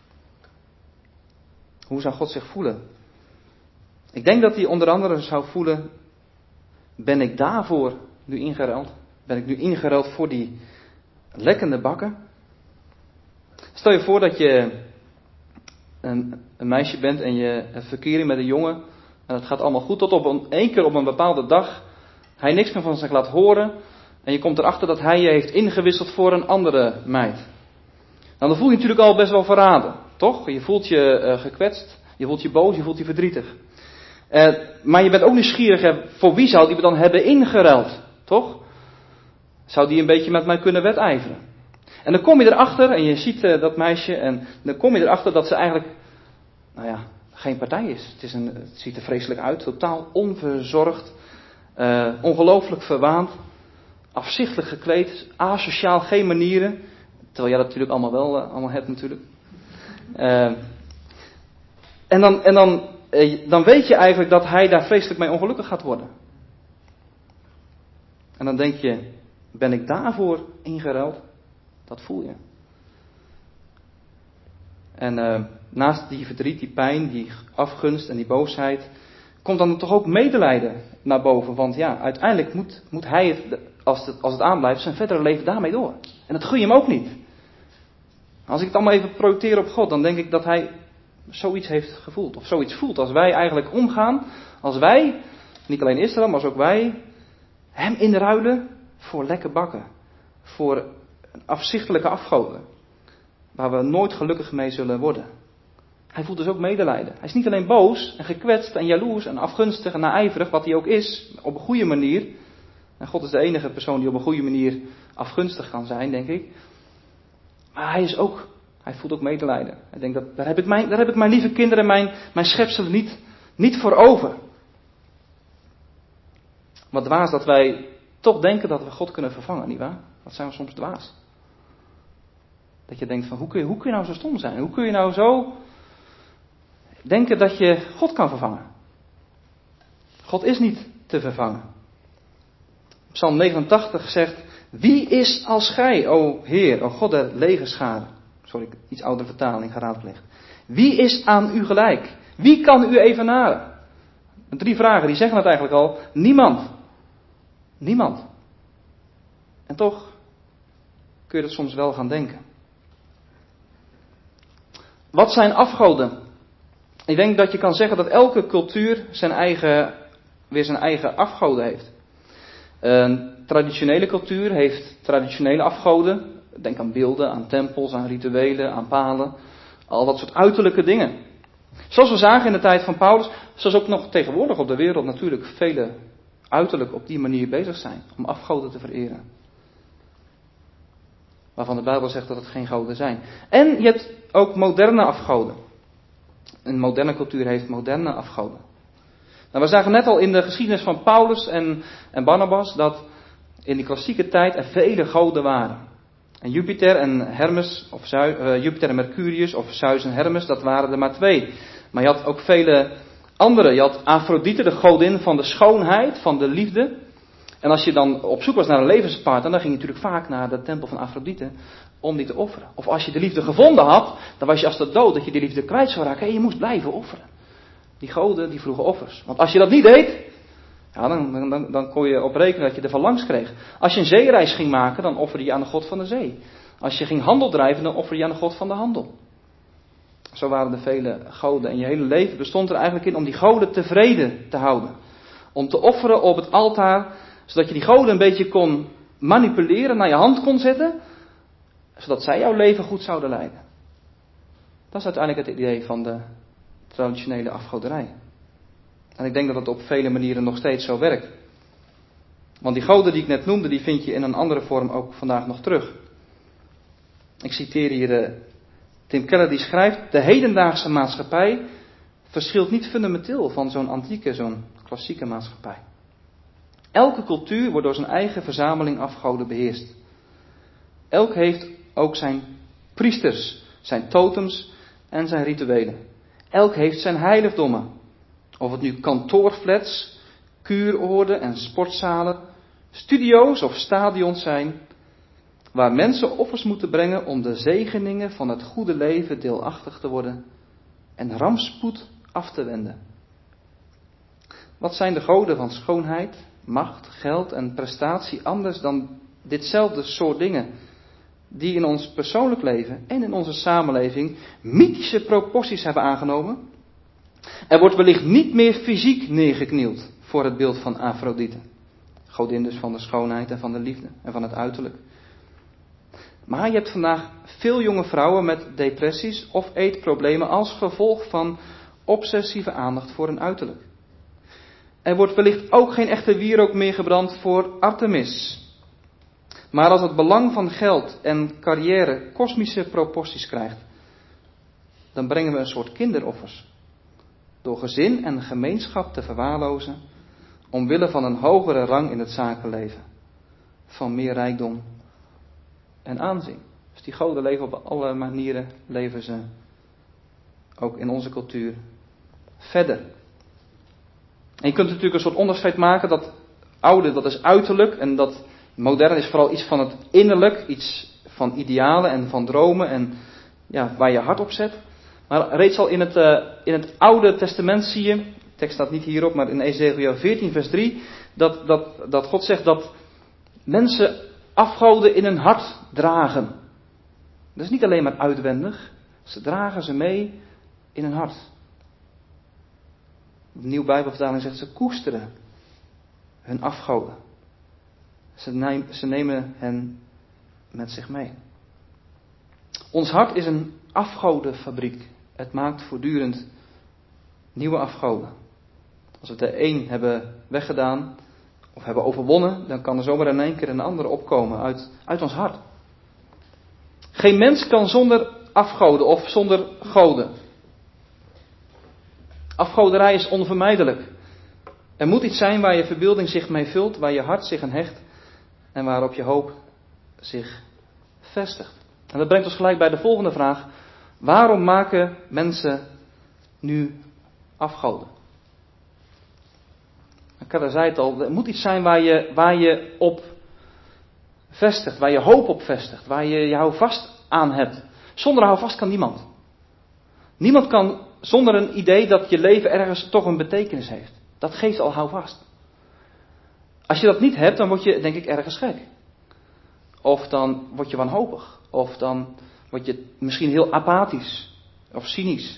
Hoe zou God zich voelen? Ik denk dat hij onder andere zou voelen, ben ik daarvoor nu ingeruild? Ben ik nu ingeruild voor die lekkende bakken? Stel je voor dat je een, een meisje bent en je hebt verkering met een jongen. En het gaat allemaal goed tot op een, één keer op een bepaalde dag hij niks meer van zich laat horen. En je komt erachter dat hij je heeft ingewisseld voor een andere meid. Nou, dan voel je je natuurlijk al best wel verraden. toch? Je voelt je uh, gekwetst, je voelt je boos, je voelt je verdrietig. Uh, maar je bent ook nieuwsgierig, hè, voor wie zou die me dan hebben ingeruild, toch? Zou die een beetje met mij kunnen wedijveren? En dan kom je erachter, en je ziet uh, dat meisje, en dan kom je erachter dat ze eigenlijk, nou ja, geen partij is. Het, is een, het ziet er vreselijk uit, totaal onverzorgd, uh, ongelooflijk verwaand, afzichtelijk gekleed, asociaal, geen manieren. Terwijl jij dat natuurlijk allemaal wel uh, allemaal hebt natuurlijk. Uh, en dan, en dan, uh, dan weet je eigenlijk dat hij daar vreselijk mee ongelukkig gaat worden. En dan denk je, ben ik daarvoor ingeruild? Dat voel je. En uh, naast die verdriet, die pijn, die afgunst en die boosheid, komt dan toch ook medelijden naar boven. Want ja, uiteindelijk moet, moet hij, het, als, het, als het aanblijft, zijn verdere leven daarmee door. En dat gun je hem ook niet. Als ik het allemaal even projecteer op God, dan denk ik dat hij zoiets heeft gevoeld. Of zoiets voelt als wij eigenlijk omgaan. Als wij, niet alleen Israël, maar ook wij, hem inruilen voor lekker bakken. Voor afzichtelijke afgoden. Waar we nooit gelukkig mee zullen worden. Hij voelt dus ook medelijden. Hij is niet alleen boos en gekwetst en jaloers en afgunstig en naijverig, wat hij ook is, op een goede manier. En God is de enige persoon die op een goede manier afgunstig kan zijn, denk ik. Maar hij is ook, hij voelt ook medelijden. Hij denkt, dat, daar, heb ik mijn, daar heb ik mijn lieve kinderen, mijn, mijn schepselen niet, niet voor over. Wat dwaas dat wij toch denken dat we God kunnen vervangen, nietwaar? Dat zijn we soms dwaas. Dat je denkt van, hoe kun je, hoe kun je nou zo stom zijn? Hoe kun je nou zo denken dat je God kan vervangen? God is niet te vervangen. Psalm negenentachtig zegt, wie is als gij, o Heer, o God der legerscharen. Sorry, iets oudere vertaling geraadpleegd. Wie is aan u gelijk? Wie kan u evenaren? Drie vragen, die zeggen het eigenlijk al. Niemand. Niemand. En toch kun je dat soms wel gaan denken. Wat zijn afgoden? Ik denk dat je kan zeggen dat elke cultuur zijn eigen, weer zijn eigen afgoden heeft. Een traditionele cultuur heeft traditionele afgoden. Denk aan beelden, aan tempels, aan rituelen, aan palen. Al dat soort uiterlijke dingen. Zoals we zagen in de tijd van Paulus, zoals ook nog tegenwoordig op de wereld natuurlijk vele uiterlijk op die manier bezig zijn. Om afgoden te vereren. Waarvan de Bijbel zegt dat het geen goden zijn. En je hebt ook moderne afgoden. Een moderne cultuur heeft moderne afgoden. Nou, we zagen net al in de geschiedenis van Paulus en, en Barnabas dat in die klassieke tijd er vele goden waren. En Jupiter en Hermes, of Zeus, uh, Jupiter en Mercurius, of Zeus en Hermes, dat waren er maar twee. Maar je had ook vele andere. Je had Afrodite, de godin van de schoonheid, van de liefde. En als je dan op zoek was naar een levenspartner, dan ging je natuurlijk vaak naar de tempel van Afrodite om die te offeren. Of als je de liefde gevonden had, dan was je als de dood dat je die liefde kwijt zou raken en je moest blijven offeren. Die goden die vroegen offers. Want als je dat niet deed, ja, dan, dan, dan kon je op rekenen dat je er van langs kreeg. Als je een zeereis ging maken, dan offerde je aan de god van de zee. Als je ging handel drijven, dan offerde je aan de god van de handel. Zo waren er vele goden. En je hele leven bestond er eigenlijk in om die goden tevreden te houden. Om te offeren op het altaar, zodat je die goden een beetje kon manipuleren, naar je hand kon zetten, zodat zij jouw leven goed zouden leiden. Dat is uiteindelijk het idee van de traditionele afgoderij. En ik denk dat het op vele manieren nog steeds zo werkt. Want die goden die ik net noemde, die vind je in een andere vorm ook vandaag nog terug. Ik citeer hier uh, Tim Keller, die schrijft: de hedendaagse maatschappij verschilt niet fundamenteel van zo'n antieke, zo'n klassieke maatschappij. Elke cultuur wordt door zijn eigen verzameling afgoden beheerst. Elk heeft ook zijn priesters, zijn totems en zijn rituelen. Elk heeft zijn heiligdommen. Of het nu kantoorflats, kuuroorden en sportzalen, studio's of stadions zijn, waar mensen offers moeten brengen om de zegeningen van het goede leven deelachtig te worden en rampspoed af te wenden. Wat zijn de goden van schoonheid, macht, geld en prestatie anders dan ditzelfde soort dingen die in ons persoonlijk leven en in onze samenleving mythische proporties hebben aangenomen? Er wordt wellicht niet meer fysiek neergeknield voor het beeld van Afrodite. Godin dus van de schoonheid en van de liefde en van het uiterlijk. Maar je hebt vandaag veel jonge vrouwen met depressies of eetproblemen als gevolg van obsessieve aandacht voor hun uiterlijk. Er wordt wellicht ook geen echte wierook meer gebrand voor Artemis. Maar als het belang van geld en carrière kosmische proporties krijgt, dan brengen we een soort kinderoffers. Door gezin en gemeenschap te verwaarlozen, omwille van een hogere rang in het zakenleven. Van meer rijkdom en aanzien. Dus die goden leven op alle manieren, leven ze ook in onze cultuur verder. En je kunt natuurlijk een soort onderscheid maken, dat oude, dat is uiterlijk, en dat modern is vooral iets van het innerlijk, iets van idealen en van dromen en ja, waar je hart op zet. Maar reeds al in het, uh, in het Oude Testament zie je, de tekst staat niet hierop, maar in Ezekiel veertien vers drie, dat, dat, dat God zegt dat mensen afgoden in hun hart dragen. Dat is niet alleen maar uitwendig, ze dragen ze mee in hun hart. De Nieuwe Bijbelvertaling zegt ze koesteren hun afgoden. Ze nemen, ze nemen hen met zich mee. Ons hart is een afgodenfabriek. Het maakt voortdurend nieuwe afgoden. Als we de een hebben weggedaan of hebben overwonnen, dan kan er zomaar in één keer een andere opkomen uit, uit ons hart. Geen mens kan zonder afgoden of zonder goden. Afgoderij is onvermijdelijk. Er moet iets zijn waar je verbeelding zich mee vult, waar je hart zich aan hecht en waarop je hoop zich vestigt. En dat brengt ons gelijk bij de volgende vraag. Waarom maken mensen nu afgoden? Kada zei het al, er moet iets zijn waar je, waar je op vestigt, waar je hoop op vestigt, waar je je houvast aan hebt. Zonder houvast kan niemand. Niemand kan zonder een idee dat je leven ergens toch een betekenis heeft. Dat geeft al houvast. Als je dat niet hebt, dan word je denk ik ergens gek. Of dan word je wanhopig. Of dan word je misschien heel apathisch. Of cynisch.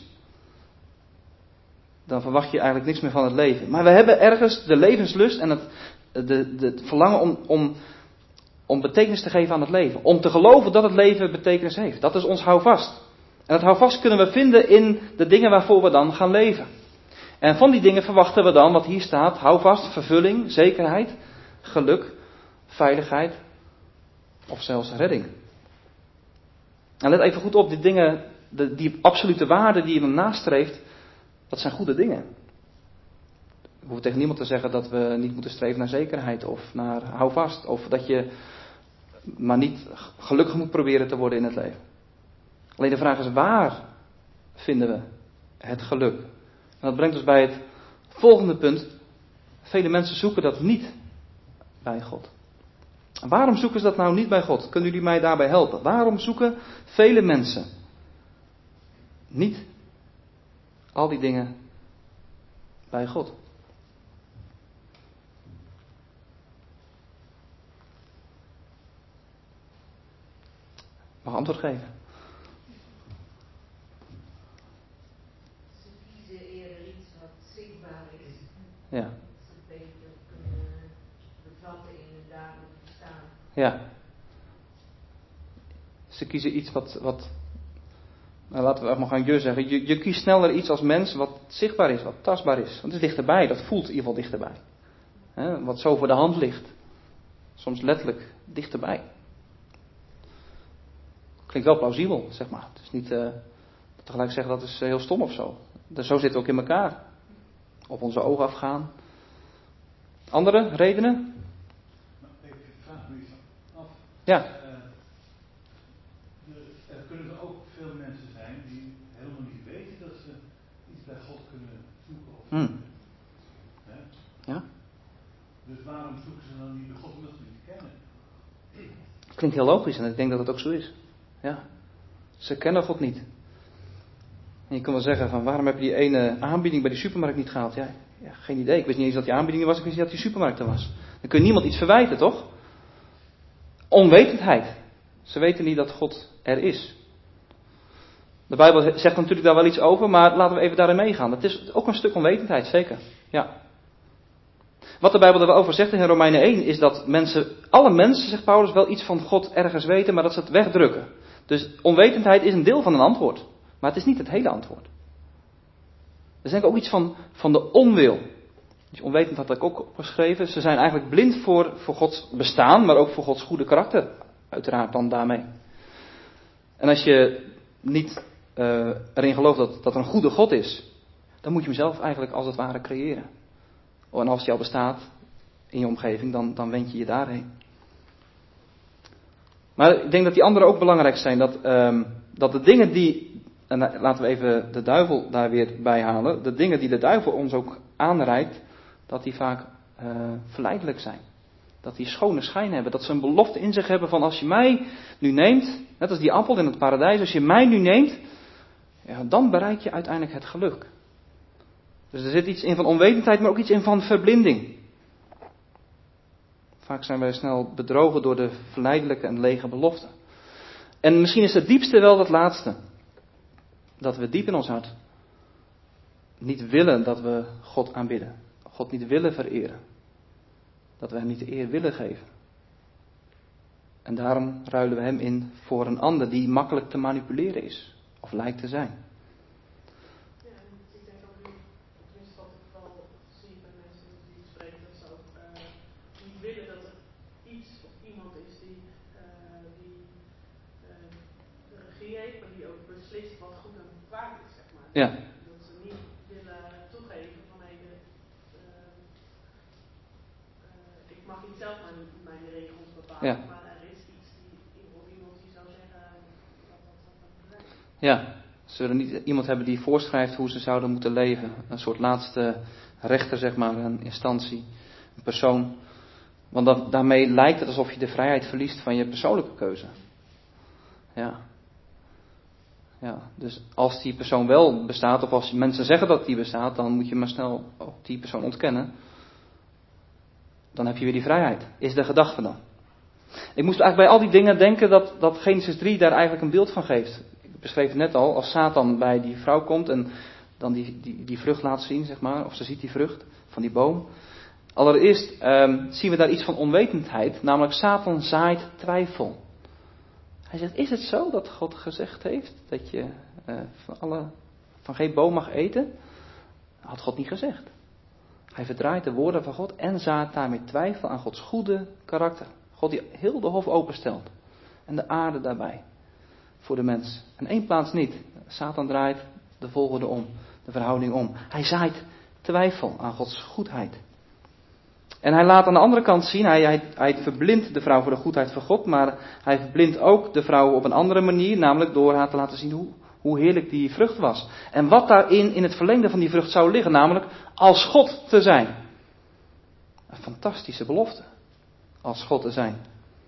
Dan verwacht je eigenlijk niks meer van het leven. Maar we hebben ergens de levenslust en het, de, de, het verlangen om, om, om betekenis te geven aan het leven. Om te geloven dat het leven betekenis heeft. Dat is ons houvast. En dat houvast kunnen we vinden in de dingen waarvoor we dan gaan leven. En van die dingen verwachten we dan, wat hier staat, houvast, vervulling, zekerheid, geluk, veiligheid of zelfs redding. En let even goed op, die dingen, de, die absolute waarden die je dan nastreeft, dat zijn goede dingen. We hoeven tegen niemand te zeggen dat we niet moeten streven naar zekerheid of naar houvast. Of dat je maar niet gelukkig moet proberen te worden in het leven. Alleen de vraag is, waar vinden we het geluk? En dat brengt ons bij het volgende punt. Vele mensen zoeken dat niet bij God. En waarom zoeken ze dat nou niet bij God? Kunnen jullie mij daarbij helpen? Waarom zoeken vele mensen niet al die dingen bij God? Mag antwoord geven? Ze kiezen eerder iets wat zichtbaar is. Ja. Ze beter kunnen bevatten in hun dagelijks bestaan. Ja. Ze kiezen iets wat, wat nou laten we maar gaan je zeggen. Je, je kiest sneller iets als mens wat zichtbaar is, wat tastbaar is. Want het is dichterbij, dat voelt in ieder geval dichterbij. He, wat zo voor de hand ligt. Soms letterlijk dichterbij. Klinkt wel plausibel, zeg maar. Het is niet uh, tegelijk zeggen dat is heel stom of zo. Dus zo zit het ook in elkaar. Op onze ogen afgaan. Andere redenen? Ik vraag me iets af. Ja. Uh, er kunnen er ook veel mensen zijn die helemaal niet weten dat ze iets bij God kunnen zoeken. Of Hmm. Hè? Ja. Dus waarom zoeken ze dan niet bij God omdat ze niet kennen? Klinkt heel logisch en ik denk dat het ook zo is. Ja. Ze kennen God niet. En je kan wel zeggen van waarom heb je die ene aanbieding bij die supermarkt niet gehaald? Ja, ja, geen idee. Ik wist niet eens dat die aanbieding er was. Ik wist niet dat die supermarkt er was. Dan kun je niemand iets verwijten, toch? Onwetendheid. Ze weten niet dat God er is. De Bijbel zegt natuurlijk daar wel iets over, maar laten we even daarin meegaan. Dat is ook een stuk onwetendheid, zeker. Ja. Wat de Bijbel er wel over zegt in Romeinen één is dat mensen, alle mensen, zegt Paulus, wel iets van God ergens weten, maar dat ze het wegdrukken. Dus onwetendheid is een deel van een antwoord, maar het is niet het hele antwoord. Er is denk ik ook iets van, van de onwil. Die onwetendheid had ik ook opgeschreven. Ze zijn eigenlijk blind voor, voor Gods bestaan, maar ook voor Gods goede karakter. Uiteraard dan daarmee. En als je niet uh, erin gelooft dat, dat er een goede God is, dan moet je hem zelf eigenlijk als het ware creëren. Oh, en als hij al bestaat in je omgeving, dan, dan wend je je daarheen. Maar ik denk dat die anderen ook belangrijk zijn. Dat, um, dat de dingen die, en laten we even de duivel daar weer bij halen. De dingen die de duivel ons ook aanreikt, dat die vaak uh, verleidelijk zijn. Dat die schone schijn hebben. Dat ze een belofte in zich hebben van als je mij nu neemt, net als die appel in het paradijs, als je mij nu neemt, ja, dan bereik je uiteindelijk het geluk. Dus er zit iets in van onwetendheid, maar ook iets in van verblinding. Vaak zijn wij snel bedrogen door de verleidelijke en lege beloften. En misschien is het diepste wel dat laatste. Dat we diep in ons hart niet willen dat we God aanbidden. God niet willen vereren. Dat we hem niet de eer willen geven. En daarom ruilen we hem in voor een ander die makkelijk te manipuleren is. Of lijkt te zijn. Ja, en ik denk ook nu, tenminste wat ik vooral zie bij mensen die ik spreek, dat ze ook uh, niet willen dat er iets of iemand is die, uh, die uh, de regie heeft, maar die ook beslist wat goed en kwaad is, zeg maar. Ja. Dat ze niet willen toegeven van hey, de, uh, uh, ik mag niet zelf mijn, mijn regels bepalen, Ja. maar er is iets die, of iemand die zou zeggen dat dat dat moet zijn. Ja. Ze willen niet iemand hebben die voorschrijft hoe ze zouden moeten leven. Een soort laatste rechter, zeg maar, een instantie, een persoon. Want dat, daarmee lijkt het alsof je de vrijheid verliest van je persoonlijke keuze. Ja. Ja, dus als die persoon wel bestaat, of als mensen zeggen dat die bestaat, dan moet je maar snel ook die persoon ontkennen. Dan heb je weer die vrijheid. Is de gedachte dan. Ik moest eigenlijk bij al die dingen denken dat, dat Genesis drie daar eigenlijk een beeld van geeft. Ik beschreef het net al, als Satan bij die vrouw komt en dan die, die, die vrucht laat zien, zeg maar, of ze ziet die vrucht van die boom. Allereerst um, zien we daar iets van onwetendheid, namelijk Satan zaait twijfel. Hij zegt, is het zo dat God gezegd heeft dat je uh, van, alle, van geen boom mag eten? Dat had God niet gezegd. Hij verdraait de woorden van God en zaait daarmee twijfel aan Gods goede karakter. God die heel de hof openstelt. En de aarde daarbij. Voor de mens. En één plaats niet. Satan draait de volgende om. De verhouding om. Hij zaait twijfel aan Gods goedheid. En hij laat aan de andere kant zien. Hij, hij, hij verblindt de vrouw voor de goedheid van God. Maar hij verblindt ook de vrouw op een andere manier. Namelijk door haar te laten zien hoe, hoe heerlijk die vrucht was. En wat daarin in het verlengde van die vrucht zou liggen. Namelijk als God te zijn. Een fantastische belofte. Als God te zijn.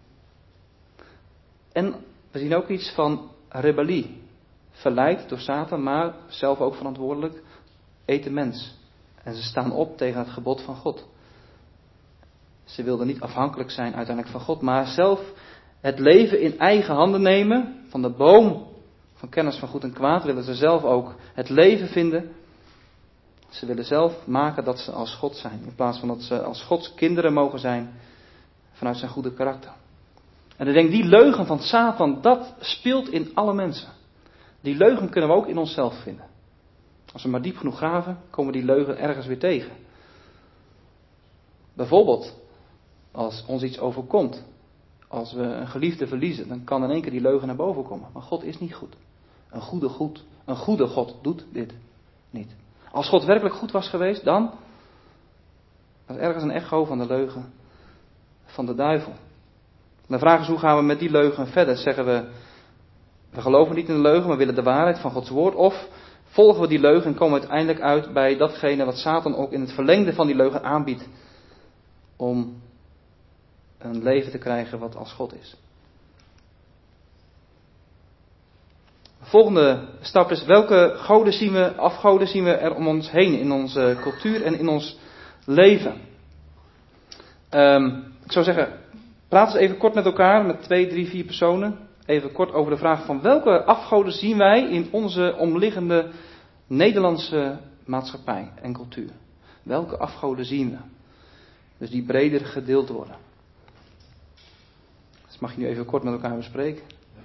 En we zien ook iets van rebellie. Verleid door Satan, maar zelf ook verantwoordelijk. Eet de mens. En ze staan op tegen het gebod van God. Ze wilden niet afhankelijk zijn uiteindelijk van God, maar zelf het leven in eigen handen nemen. Van de boom van kennis van goed en kwaad willen ze zelf ook het leven vinden. Ze willen zelf maken dat ze als God zijn, in plaats van dat ze als Gods kinderen mogen zijn vanuit zijn goede karakter. En ik denk, die leugen van Satan, dat speelt in alle mensen. Die leugen kunnen we ook in onszelf vinden. Als we maar diep genoeg graven, komen we die leugen ergens weer tegen. Bijvoorbeeld, als ons iets overkomt, als we een geliefde verliezen, dan kan in één keer die leugen naar boven komen. Maar God is niet goed. Een goede, goed, een goede God doet dit niet. Als God werkelijk goed was geweest, dan was ergens een echo van de leugen van de duivel. De vraag is, hoe gaan we met die leugen verder? Zeggen we, we geloven niet in de leugen, maar willen de waarheid van Gods woord? Of volgen we die leugen en komen uiteindelijk uit bij datgene wat Satan ook in het verlengde van die leugen aanbiedt. Om een leven te krijgen wat als God is. De volgende stap is, welke goden zien we, afgoden zien we er om ons heen in onze cultuur en in ons leven? Um, ik zou zeggen, praat eens even kort met elkaar, met twee, drie, vier personen. Even kort over de vraag van welke afgoden zien wij in onze omliggende Nederlandse maatschappij en cultuur. Welke afgoden zien we? Dus die breder gedeeld worden. Dus mag je nu even kort met elkaar bespreken.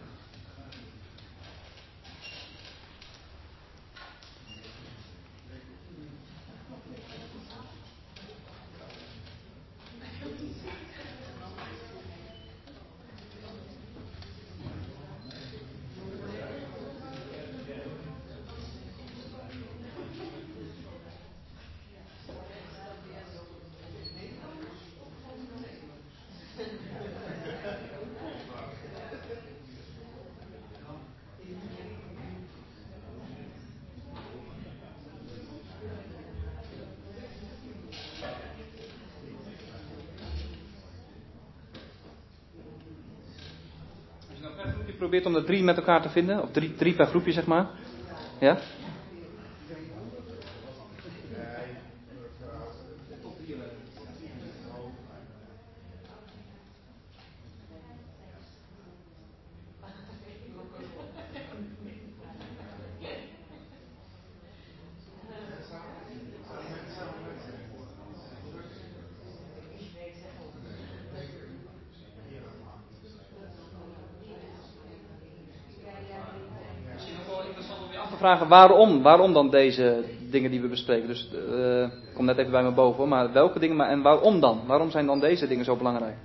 Je probeert om er drie met elkaar te vinden, of drie, drie per groepje zeg maar. Ja? Vragen waarom, waarom dan deze dingen die we bespreken. Dus uh, kom net even bij me boven, maar welke dingen maar, en waarom dan? Waarom zijn dan deze dingen zo belangrijk?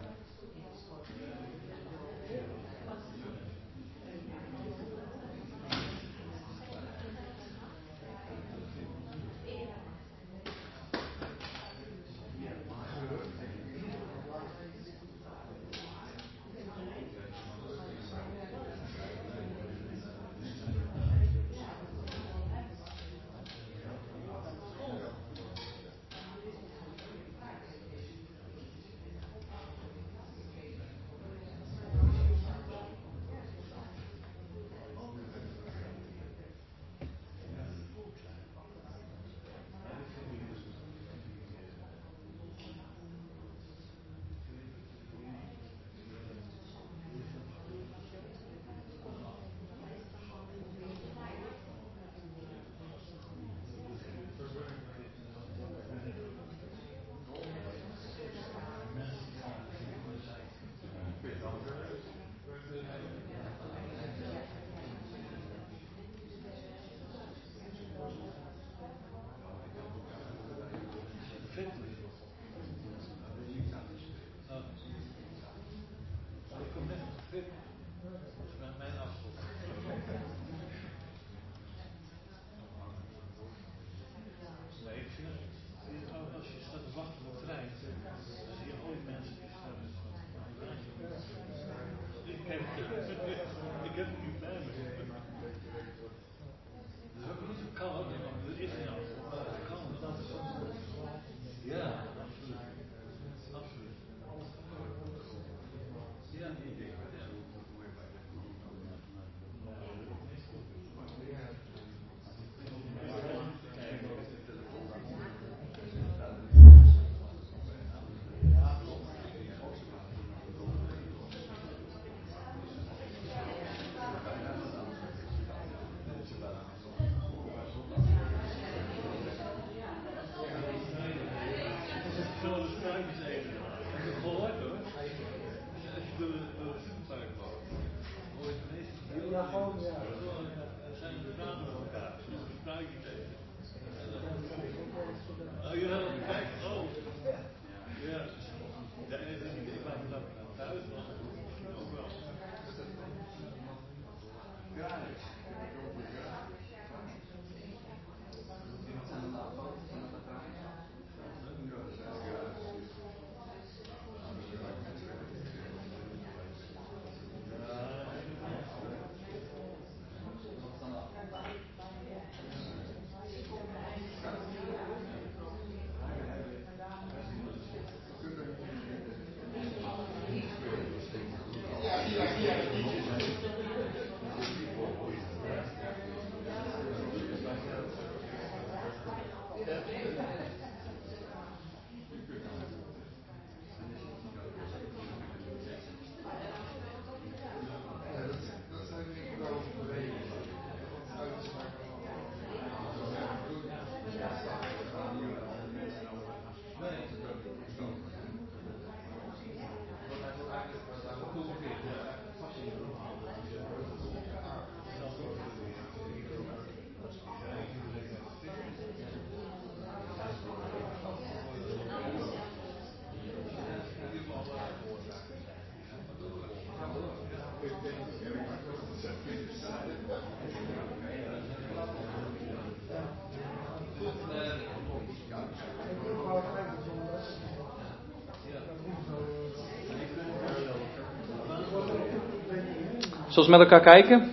Zullen we met elkaar kijken?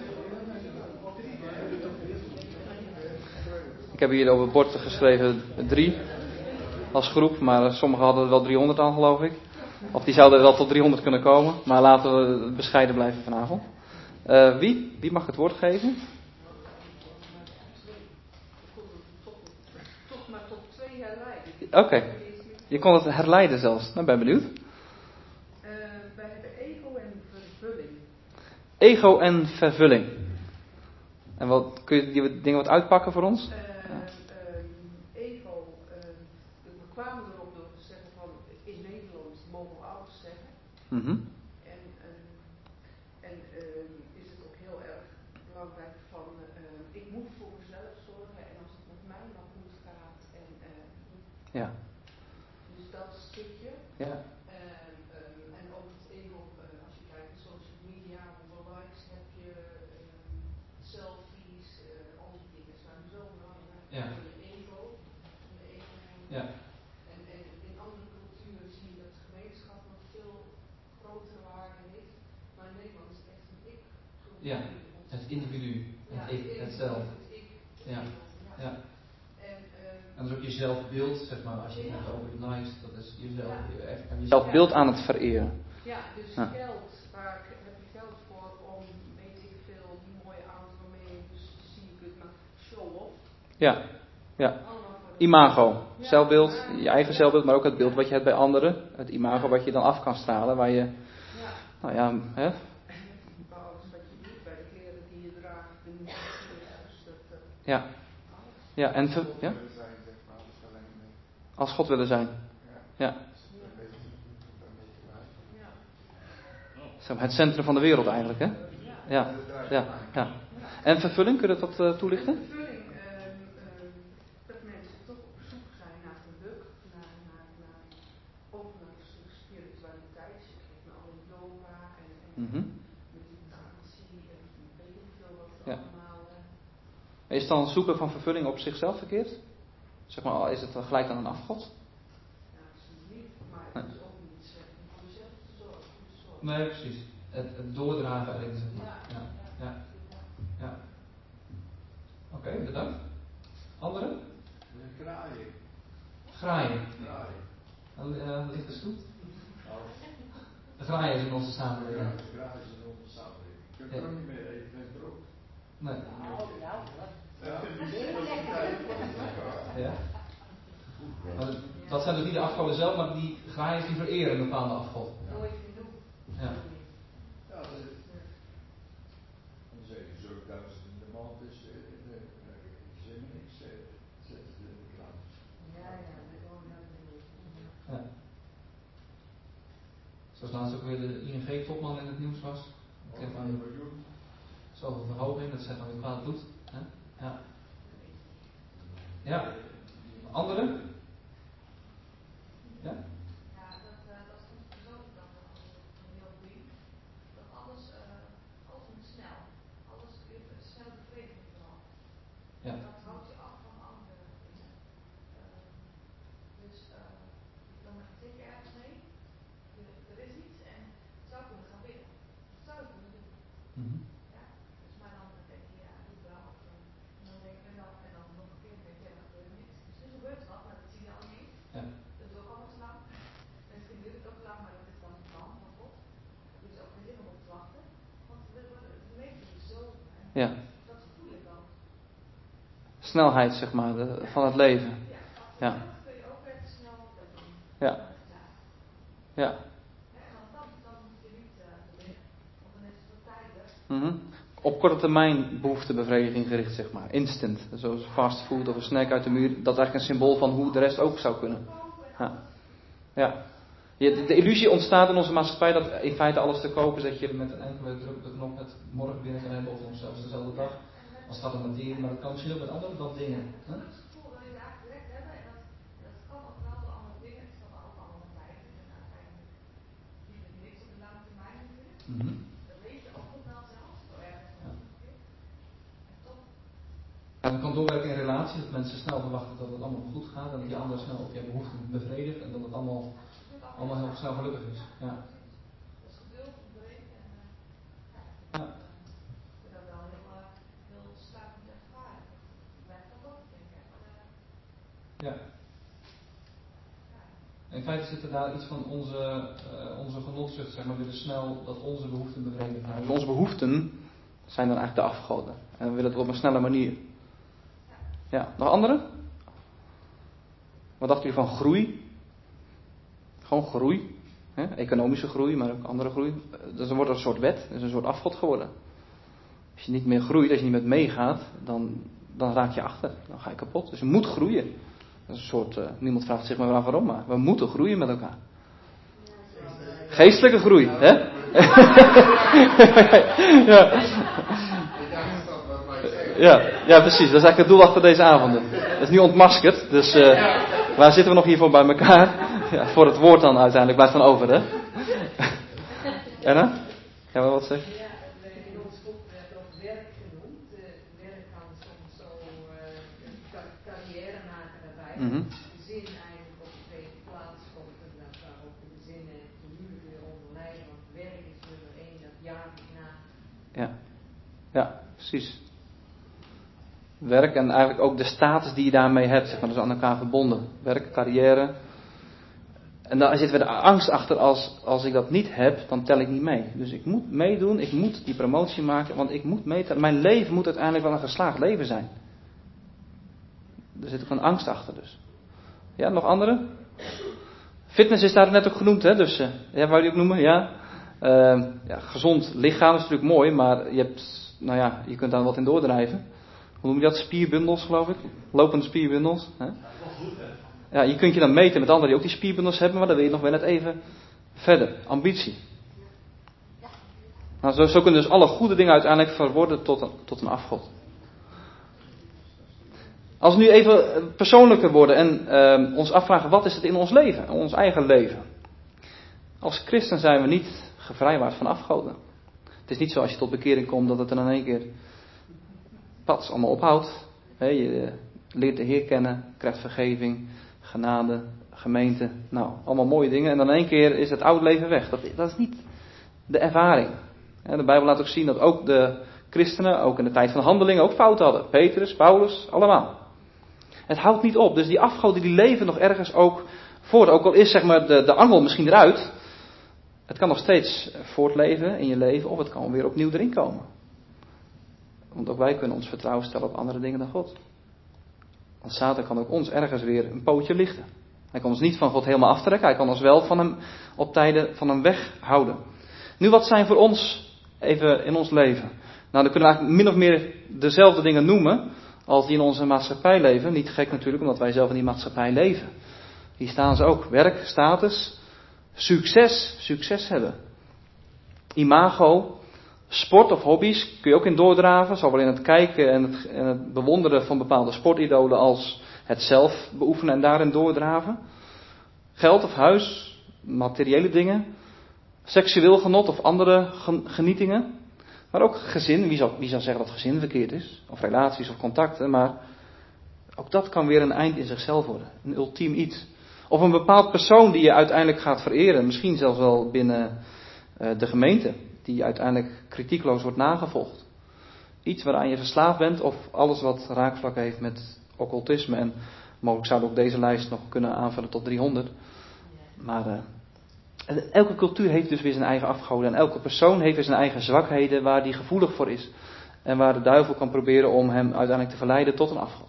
Ik heb hier op het bord geschreven drie als groep, maar sommigen hadden er wel driehonderd aan, geloof ik. Of die zouden wel tot driehonderd kunnen komen, maar laten we bescheiden blijven vanavond. Uh, wie? Wie mag het woord geven? Toch maar tot twee herleiden. Oké, okay. Je kon het herleiden zelfs. Nou, ben benieuwd. Uh, wij hebben ego en vervulling. Ego en vervulling. En wat, kun je die dingen wat uitpakken voor ons? Uh, ja. uh, ego, uh, we kwamen erop door te zeggen van in Nederland mogen we alles zeggen. Mm-hmm. En, uh, en uh, is het ook heel erg belangrijk van uh, ik moet voor mezelf zorgen en als het met mij maar goed gaat. En, uh, ja. Dus dat stukje. Ja. Uh, um, en ook het ego, uh, als je kijkt naar social media, hoeveel likes heb je, uh, selfies, uh, al die dingen zijn zo belangrijk. Ja. Voor je ego. Je ego. Ja. En, en in andere culturen zie je dat de gemeenschap nog veel grotere waarde heeft. Maar in Nederland is het echt een ik. Ja, het individu, het ja, ik, het, het zelf. Het ik, het ja. ego, ja. Ja. En, um, en dat is ook je zelfbeeld, zeg maar, als je het ja. hebt over de likes, dat is jezelf, ja. je echt aan jezelf beeld aan het vereren. Ja, dus ja. geld, waar heb je geld voor om, weet ik veel, die mooie auto waarmee je dus zie je kunt maar show-off. Ja, ja. Imago, ja. zelfbeeld, je eigen zelfbeeld, maar ook het beeld wat je hebt bij anderen. Het imago wat je dan af kan stralen, waar je, ja. nou ja, hè. Alles wat je doet, bij de kleren die je draagt, de muziek, ja. Ja, en ver, ja? Als God willen zijn. Ja. Het centrum van de wereld eigenlijk, hè? Ja. Ja. Ja. En vervulling, kun je dat wat uh, toelichten? Vervulling, uh, uh, dat mensen toch op zoek zijn naar geluk, naar, naar, naar ook naar een stuk spiritualiteit. Je kijkt naar alle yoga en, en mm-hmm. meditatie en weet ik veel wat ja. allemaal. Uh, Is dan het zoeken van vervulling op zichzelf verkeerd? Zeg maar, is het dan gelijk aan een afgod? Ja, absoluut niet, maar het is ook niet zeggen voor jezelf te zorgen. zorgen. Nee, precies. Het, het doordragen eigenlijk. Zeg maar. Ja. Ja. Ja. Ja. Oké, okay, bedankt. Anderen? Graaien. Graaien. Graaien. Uh, ligt de stoet? De graaien is in onze samenleving. Ja, de graaien is in onze samenleving. Je kunt er ook niet meer eten, geen brood. Nee. Nou, nou, wat? Ja. Ja. Maar dat zijn dus niet de afgoden zelf, maar die graaien die vereren een bepaalde afgod. Nooit genoeg. Ja. Ja, dat is. Dan zeg je zo duizend in de maand is zin niks, zet het in de krant. Ja, ja, dat gewoon ja. Zoals laatst ook weer de I N G-topman in het nieuws was. Ik heb aan zoveel verhoging, dat zegt dan weer kwaad doet. Hè? Ja. Ja. Anderen? Ja? Ja, dat, uh, dat is ons persoonlijk dan een heel ding. Dat alles, uh, alles moet snel. Alles uh, snel bevrediging vooral. Ja. Dat houdt je af van andere dingen. Uh, dus uh, dan zit je ergens mee. Er, er is iets en het zou kunnen gaan winnen. Het zou het kunnen doen. Mm-hmm. Ja. Dus maar dan denk je, ja, doe wel. Of, uh, en dan denk je wel, en dan nog een keer denk je, ja, er gebeurt niks. Misschien gebeurt er wat, maar dat zie je al niet. Ja. Dat is ook allemaal te lang. Misschien duurt het ook lang, maar dat is dan het plan van God. Er is ook geen zin om op te wachten. Want we leven zo. Ja. Dat voel ik dan. Snelheid, zeg maar, de, van het leven. Ja. Ja. Dat kun je ook weer te snel op doen. Ja. Ja. En dan, dan moet je niet uh, winnen. Want dan is het wat tijdig. Mm-hmm. Op korte termijn behoeftebevrediging gericht, zeg maar. Instant. Zoals fastfood of een snack uit de muur. Dat is eigenlijk een symbool van hoe de rest ook zou kunnen. Ja. Ja. Je, de illusie ontstaat in onze maatschappij dat in feite alles te kopen is, dat je met een enkele druk op de knop het morgen binnen kan hebben of zelfs dezelfde dag. Als het gaat om materie, maar dat kan misschien ook met andere dan dingen. Hè? Dat gevoel wil je eigenlijk direct hebben en dat, dat kan ook wel door andere dingen. Het kan ook allemaal tijd. En uiteindelijk is het niks op de lange termijn natuurlijk. Mm-hmm. Dat weet je ook nog wel zelfs. Zo ergens ja. En toch. En het kan doorwerken in relatie, dat mensen snel verwachten dat het allemaal goed gaat en dat die ander snel op je behoeften bevredigt en dat het allemaal, allemaal heel snel gelukkig is. Ja. Dat is geduld, breed en uh, ja. Ja. In feite zit er daar iets van onze, uh, onze genotzucht, zeg maar, willen snel dat onze behoeften bevredigd worden. Onze behoeften zijn dan eigenlijk de afgoden. En we willen het op een snelle manier. Ja, nog andere? Wat dacht u van groei? Gewoon groei. Hè? Economische groei, maar ook andere groei. Dus dan wordt er een soort wet, dus een soort afgod geworden. Als je niet meer groeit, als je niet met meegaat, dan, dan raak je achter. Dan ga je kapot. Dus je moet groeien. Dat is een soort, uh, niemand vraagt zich maar af waarom, maar we moeten groeien met elkaar. Geestelijke groei, hè? ja. Ja, ja, precies. Dat is eigenlijk het doel achter deze avonden. Dat is nu ontmaskerd, dus uh, waar zitten we nog hiervoor bij elkaar? Ja, voor het woord dan uiteindelijk blijft dan over, hè? Anna? Gaan we wat zeggen? Ja, in ons boek werd ook werk genoemd. Uh, werk kan soms zo uh, een carrière maken daarbij. Mm-hmm. De zin eigenlijk op de tweede plaats komt en dat daar ook de zinnen natuurlijk weer onder lijden. Want werk is nummer één, dat jaag ik na. Ja, ja, precies. Werk en eigenlijk ook de status die je daarmee hebt, zeg maar, dat is aan elkaar verbonden. Werk, carrière. En daar zit weer de angst achter, als, als ik dat niet heb, dan tel ik niet mee. Dus ik moet meedoen, ik moet die promotie maken, want ik moet meetellen. Mijn leven moet uiteindelijk wel een geslaagd leven zijn. Er zit ook een angst achter dus. Ja, nog andere? Fitness is daar net ook genoemd, hè? Dus, uh, ja, wou je die ook noemen? Ja. Uh, ja, gezond lichaam is natuurlijk mooi, maar je hebt, nou ja, je kunt daar wat in doordrijven. Hoe noem je dat? Spierbundels, geloof ik. Lopende spierbundels. Hè? Ja, je kunt je dan meten met anderen die ook die spierbundels hebben, maar dan wil je nog wel net even verder. Ambitie. Nou, zo, zo kunnen dus alle goede dingen uiteindelijk verworden tot een, tot een afgod. Als we nu even persoonlijker worden en uh, ons afvragen, wat is het in ons leven, ons eigen leven? Als christen zijn we niet gevrijwaard van afgoden. Het is niet zo als je tot bekering komt dat het er in één keer pats allemaal ophoudt. He, je leert de Heer kennen, krijgt vergeving, genade, gemeente. Nou, allemaal mooie dingen. En dan in één keer is het oude leven weg. Dat, dat is niet de ervaring. De Bijbel laat ook zien dat ook de christenen, ook in de tijd van de handelingen, ook fout hadden. Petrus, Paulus, allemaal. Het houdt niet op. Dus die afgoden die leven nog ergens ook voort. Ook al is zeg maar de, de angel misschien eruit. Het kan nog steeds voortleven in je leven. Of het kan weer opnieuw erin komen. Want ook wij kunnen ons vertrouwen stellen op andere dingen dan God. Want Satan kan ook ons ergens weer een pootje lichten. Hij kan ons niet van God helemaal aftrekken. Hij kan ons wel van hem op tijden van hem weghouden. Nu, wat zijn voor ons even in ons leven? Nou, dan kunnen we eigenlijk min of meer dezelfde dingen noemen als die in onze maatschappij leven. Niet gek natuurlijk, omdat wij zelf in die maatschappij leven. Hier staan ze ook. Werk, status, succes, succes hebben. Imago, sport of hobby's kun je ook in doordraven. Zowel in het kijken en het, en het bewonderen van bepaalde sportidolen als het zelf beoefenen en daarin doordraven. Geld of huis, materiële dingen. Seksueel genot of andere genietingen. Maar ook gezin. Wie zou, wie zou zeggen dat gezin verkeerd is? Of relaties of contacten. Maar ook dat kan weer een eind in zichzelf worden. Een ultiem iets. Of een bepaald persoon die je uiteindelijk gaat vereren. Misschien zelfs wel binnen uh, de gemeente. Die uiteindelijk kritiekloos wordt nagevolgd. Iets waaraan je verslaafd bent. Of alles wat raakvlak heeft met occultisme. En mogelijk zouden we ook deze lijst nog kunnen aanvullen tot driehonderd. Maar uh, elke cultuur heeft dus weer zijn eigen afgoden. En elke persoon heeft weer zijn eigen zwakheden waar die gevoelig voor is. En waar de duivel kan proberen om hem uiteindelijk te verleiden tot een afgod.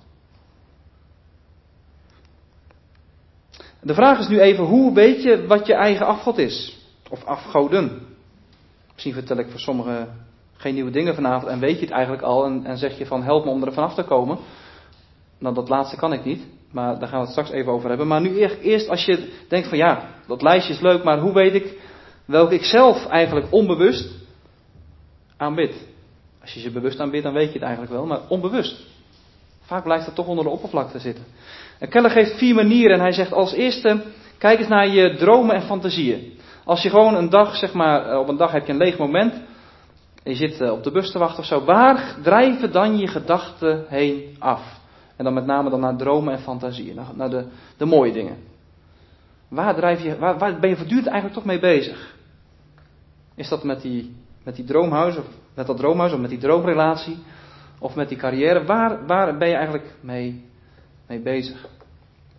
De vraag is nu even, hoe weet je wat je eigen afgod is? Of afgoden? Misschien vertel ik voor sommigen geen nieuwe dingen vanavond en weet je het eigenlijk al. En, en zeg je van, help me om er vanaf te komen. Nou, dat laatste kan ik niet. Maar daar gaan we het straks even over hebben. Maar nu eerst als je denkt van ja, dat lijstje is leuk. Maar hoe weet ik welke ik zelf eigenlijk onbewust aanbid? Als je ze bewust aanbidt, dan weet je het eigenlijk wel. Maar onbewust. Vaak blijft dat toch onder de oppervlakte zitten. En Keller geeft vier manieren. En hij zegt als eerste, kijk eens naar je dromen en fantasieën. Als je gewoon een dag, zeg maar, op een dag heb je een leeg moment. En je zit op de bus te wachten of zo. Waar drijven dan je gedachten heen af? En dan met name dan naar dromen en fantasieën. Naar, naar de, de mooie dingen. Waar, drijf je, waar, waar ben je voortdurend eigenlijk toch mee bezig? Is dat met die, met die droomhuis, of met dat droomhuis, of met die droomrelatie? Of met die carrière? Waar, waar ben je eigenlijk mee, mee bezig?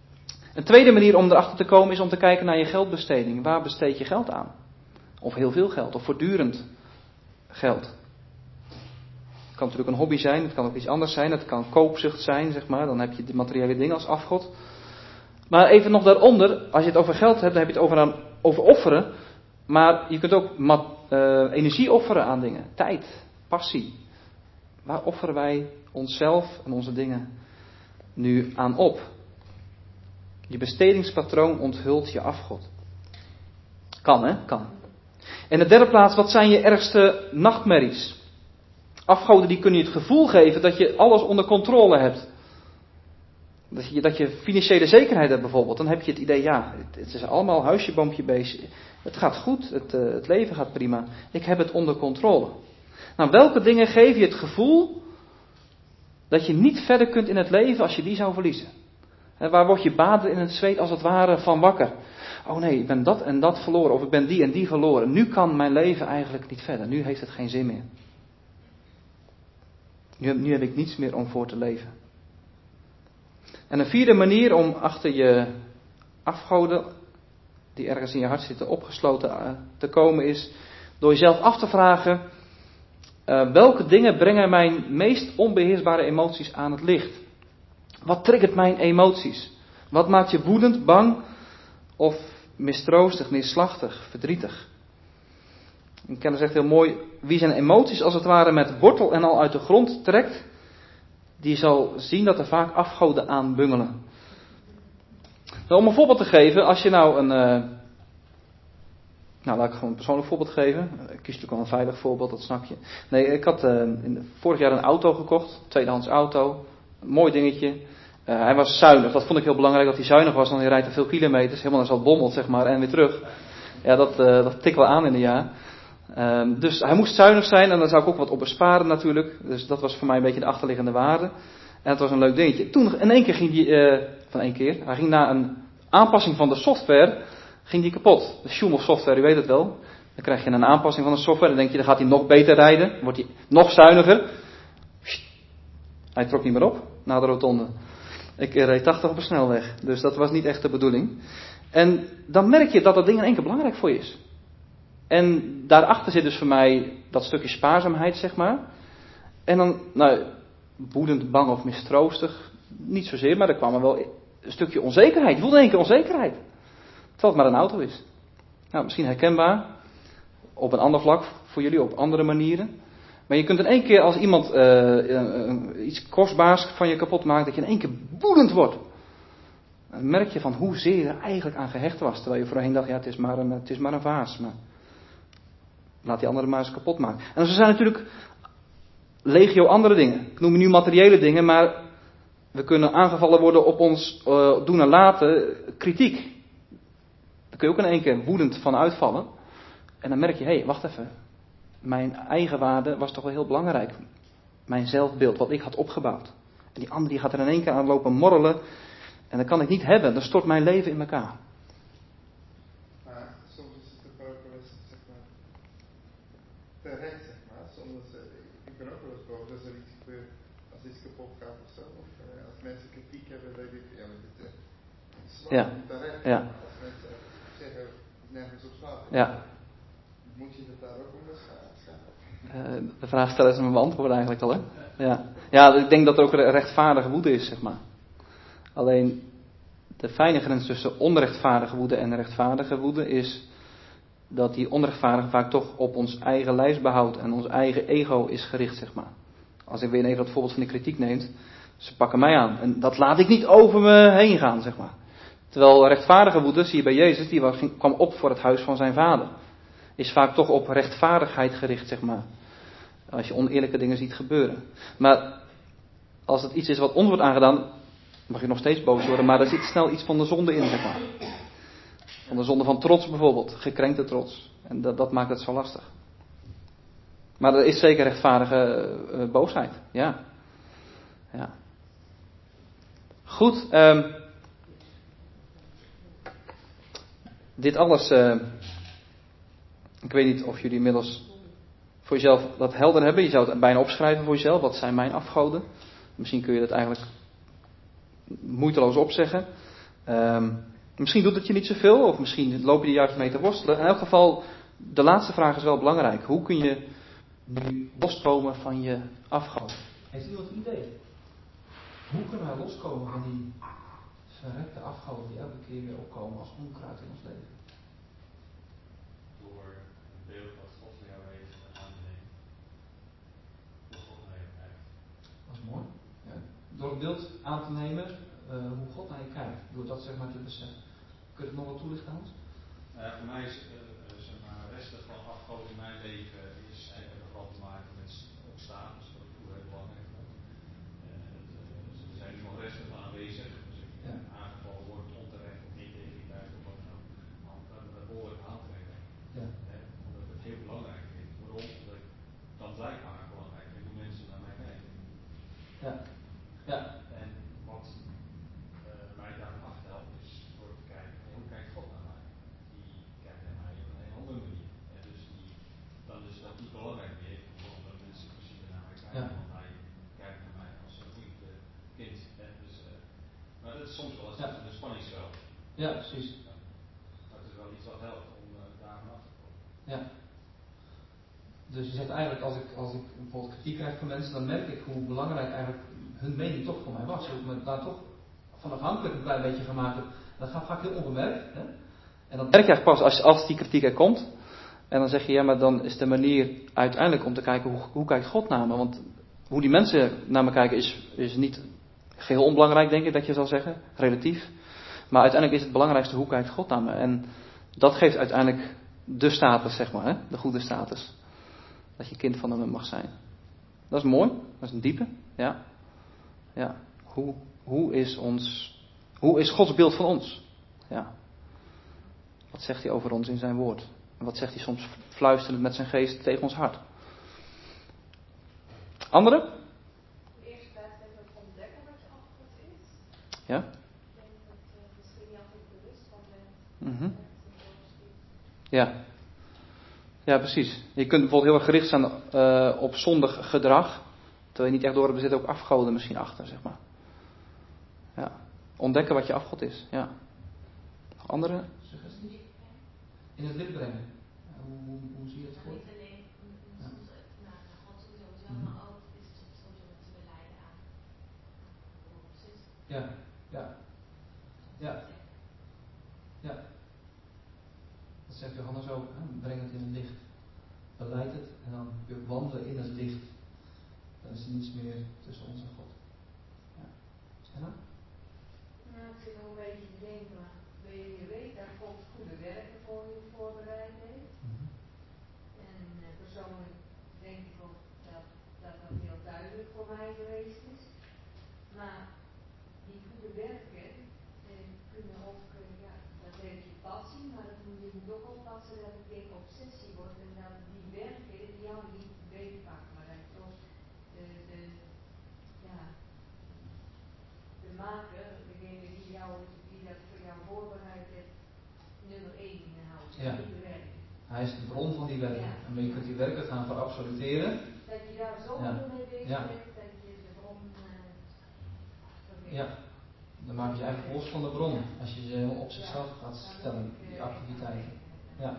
Een tweede manier om erachter te komen is om te kijken naar je geldbesteding. Waar besteed je geld aan? Of heel veel geld, of voortdurend geld. Het kan natuurlijk een hobby zijn, het kan ook iets anders zijn. Het kan koopzucht zijn, zeg maar. Dan heb je de materiële dingen als afgod. Maar even nog daaronder, als je het over geld hebt, dan heb je het over, aan, over offeren. Maar je kunt ook mat, uh, energie offeren aan dingen. Tijd, passie. Waar offeren wij onszelf en onze dingen nu aan op? Je bestedingspatroon onthult je afgod. Kan, hè? Kan. En de derde plaats, wat zijn je ergste nachtmerries? Afgoden die kunnen je het gevoel geven dat je alles onder controle hebt. Dat je, dat je financiële zekerheid hebt bijvoorbeeld. Dan heb je het idee, ja, het is allemaal huisje, boompje, beestje. Het gaat goed, het, uh, het leven gaat prima. Ik heb het onder controle. Nou, welke dingen geven je het gevoel dat je niet verder kunt in het leven als je die zou verliezen? He, waar word je baden in het zweet als het ware van wakker? Oh nee, ik ben dat en dat verloren, of ik ben die en die verloren. Nu kan mijn leven eigenlijk niet verder. Nu heeft het geen zin meer. Nu, nu heb ik niets meer om voor te leven. En een vierde manier om achter je afgoden, die ergens in je hart zitten, opgesloten te komen, is door jezelf af te vragen, uh, welke dingen brengen mijn meest onbeheersbare emoties aan het licht? Wat triggert mijn emoties? Wat maakt je woedend, bang of mistroostig, neerslachtig, verdrietig? Een kenner zegt heel mooi, wie zijn emoties als het ware met wortel en al uit de grond trekt, die zal zien dat er vaak afgoden aan bungelen. Nou, om een voorbeeld te geven, als je nou een... Uh, nou, laat ik gewoon een persoonlijk voorbeeld geven. Ik kies natuurlijk wel een veilig voorbeeld, dat snap je. Nee, ik had uh, in, vorig jaar een auto gekocht, een tweedehands auto. Een mooi dingetje. Uh, hij was zuinig, dat vond ik heel belangrijk dat hij zuinig was, want hij rijdt er veel kilometers, helemaal naar Zaltbommel, zeg maar, en weer terug. Ja, dat, uh, dat tikt wel aan in een jaar. Um, dus hij moest zuinig zijn en daar zou ik ook wat op besparen natuurlijk. Dus dat was voor mij een beetje de achterliggende waarde. En het was een leuk dingetje. Toen in één keer ging die, uh, van één keer, hij ging na een aanpassing van de software, ging die kapot. De Schumel software, u weet het wel. Dan krijg je een aanpassing van de software, dan denk je, dan gaat hij nog beter rijden. Wordt hij nog zuiniger. Hij trok niet meer op, na de rotonde. Ik reed tachtig op een snelweg, dus dat was niet echt de bedoeling. En dan merk je dat dat ding in één keer belangrijk voor je is. En daarachter zit dus voor mij dat stukje spaarzaamheid, zeg maar. En dan, nou, woedend, bang of mistroostig, niet zozeer, maar er kwam er wel een stukje onzekerheid. Je voelde in één keer onzekerheid. Terwijl het maar een auto is. Nou, misschien herkenbaar, op een ander vlak voor jullie, op andere manieren. Maar je kunt in één keer als iemand uh, uh, iets kostbaars van je kapot maakt, dat je in één keer woedend wordt. Dan merk je van hoezeer je er eigenlijk aan gehecht was. Terwijl je voorheen dacht, ja, het is maar een, het is maar een vaas. Maar laat die andere maar eens kapot maken. En er zijn natuurlijk legio andere dingen. Ik noem nu materiële dingen, maar we kunnen aangevallen worden op ons uh, doen en laten. Kritiek. Daar kun je ook in één keer woedend van uitvallen. En dan merk je, hé, hey, wacht even. Mijn eigen waarde was toch wel heel belangrijk. Mijn zelfbeeld, wat ik had opgebouwd. En die andere die gaat er in één keer aan lopen morrelen. En dat kan ik niet hebben. Dan stort mijn leven in elkaar. Maar soms is het ook wel eens, zeg maar, terecht, zeg maar. Soms, uh, ik ben ook wel eens boos als er iets gebeurt, als iets kapot gaat of zo. Of uh, als mensen kritiek hebben, weet ik, ja, maar dit uh, slaat Ja. terecht. Ja. Als mensen zeggen, nergens op slaat. Ja. Moet je het daar ook onder schaven? Uh, de vraag stellen is mijn beantwoorden eigenlijk al, hè? Ja. Ja, ik denk dat er ook een rechtvaardige woede is, zeg maar. Alleen, de fijne grens tussen onrechtvaardige woede en rechtvaardige woede is dat die onrechtvaardige vaak toch op ons eigen lijfsbehoud en ons eigen ego is gericht, zeg maar. Als ik weer even dat voorbeeld van die kritiek neemt, ze pakken mij aan. En dat laat ik niet over me heen gaan, zeg maar. Terwijl rechtvaardige woede, zie je bij Jezus, die was, kwam op voor het huis van zijn vader. Is vaak toch op rechtvaardigheid gericht, zeg maar. Als je oneerlijke dingen ziet gebeuren. Maar als het iets is wat ons wordt aangedaan, mag je nog steeds boos worden, maar er zit snel iets van de zonde in, zeg maar. Van de zonde van trots bijvoorbeeld, gekrenkte trots. En dat, dat maakt het zo lastig. Maar er is zeker rechtvaardige uh, boosheid, ja. Ja. Goed, um, dit alles, uh, ik weet niet of jullie inmiddels voor jezelf dat helder hebben. Je zou het bijna opschrijven voor jezelf, wat zijn mijn afgoden? Misschien kun je dat eigenlijk moeiteloos opzeggen. Um, misschien doet het je niet zoveel, of misschien loop je er juist mee te worstelen. In elk geval, de laatste vraag is wel belangrijk. Hoe kun je nu loskomen van je afgoden? Heeft u iemand een idee? Hoe kunnen wij loskomen van die verrekte afgoden die elke keer weer opkomen als onkruid in ons leven? Door een beeld wat God voor jou heeft aan te nemen. Hoe God naar je kijkt. Dat is mooi. Ja. Door het beeld aan te nemen uh, hoe God naar je kijkt. Door dat zeg maar te beseffen. Kun je het nog wat toelichten, Hans? Uh, voor mij is uh, uh, zeg maar, resten van afgoden in mijn leven is uh, vooral te maken met ook status. Dat ik heel belangrijk vond. Uh, uh, er zijn nu nog resten van aanwezig. Dus ik ja. aangevallen wordt onterecht of niet integriteit of wat dan. Maar dat behoorlijk aantrekken. Ja. Uh, omdat ik het heel belangrijk vind. Waarom? Omdat ik dan blijkbaar belangrijk vind hoe mensen naar mij kijken. Ja. Ja. En wat uh, mij daarvan aftelt is door te kijken hoe kijkt God naar mij. Die kijkt naar mij op een hele andere manier. En dus die, dan is dat niet belangrijk meer hoe andere mensen precies naar mij kijken. Ja. Want hij kijkt naar mij als een goed uh, kind. En dus, uh, maar dat is soms wel eens ja. een spanningsveld. Ja, precies. Ja. Maar het is wel iets wat helpt om uh, daarvan af te komen. Ja. Dus je zegt eigenlijk, als ik, als ik bijvoorbeeld kritiek krijg van mensen, dan merk ik hoe belangrijk eigenlijk hun mening toch voor mij was. Hoe ik me daar toch van afhankelijk een klein beetje gemaakt heb. Dat gaat vaak heel onbemerkt. Hè? En dat merk je eigenlijk pas als, als die kritiek er komt. En dan zeg je, ja, maar dan is de manier uiteindelijk om te kijken, hoe, hoe kijkt God naar me? Want hoe die mensen naar me kijken is, is niet geheel onbelangrijk, denk ik, dat je zal zeggen. Relatief. Maar uiteindelijk is het belangrijkste, hoe kijkt God naar me? En dat geeft uiteindelijk de status, zeg maar. Hè? De goede status. Dat je kind van hem mag zijn. Dat is mooi. Dat is een diepe. Ja. Ja. Hoe, hoe is ons... Hoe is Gods beeld van ons? Ja. Wat zegt hij over ons in zijn woord? En wat zegt hij soms fluisterend met zijn geest tegen ons hart? Anderen? De eerste tijd even ontdekken wat je afgod is. Ja. Ik denk dat je uh, misschien niet altijd bewust van bent. Mm-hmm. Ja. Ja, precies. Je kunt bijvoorbeeld heel erg gericht zijn uh, op zondig gedrag. Terwijl je niet echt door hebt, er zitten ook afgoden misschien achter, zeg maar. Ja. Ontdekken wat je afgod is. Ja. Nog andere suggesties? In het licht brengen. Ja, hoe, hoe, hoe zie je dat voor? Niet alleen ja. soms naar God toe sowieso, mm-hmm. maar ook is het soms om te beleiden aan proces. Ja, ja. Ja. Ja. Dat zegt Johannes ook. Hè? Breng het in het licht. Beleid het en dan kun je wandelen in het licht. Dan is er niets meer tussen ons en God. Ja. Stella? Nou, ik zit nog een beetje te denken, maar je weet dat God goede werken voor je voorbereid heeft. Mm-hmm. En uh, persoonlijk denk ik ook dat, dat dat heel duidelijk voor mij geweest is. Maar die goede werken eh, kunnen ook, uh, ja, dat heeft je passie, maar dat moet je moet ook oppassen dat het geen obsessie wordt en dat die werken die jou niet beetpakken, maar dat toch de, de, ja, de maker, degene die, jou, die dat voor jou voorbereid heeft, nummer één houdt. Ja. Die werken. Hij is de bron van die werken. Ja. En je kunt die werken gaan verabsoluteren. Dat je daar zo ja. mee bezig ja. bent, dat je de bron uh, vergeet. Ja. Dan maak je eigenlijk los van de bron. Als je ze helemaal op zichzelf gaat stellen, die activiteiten. Ja.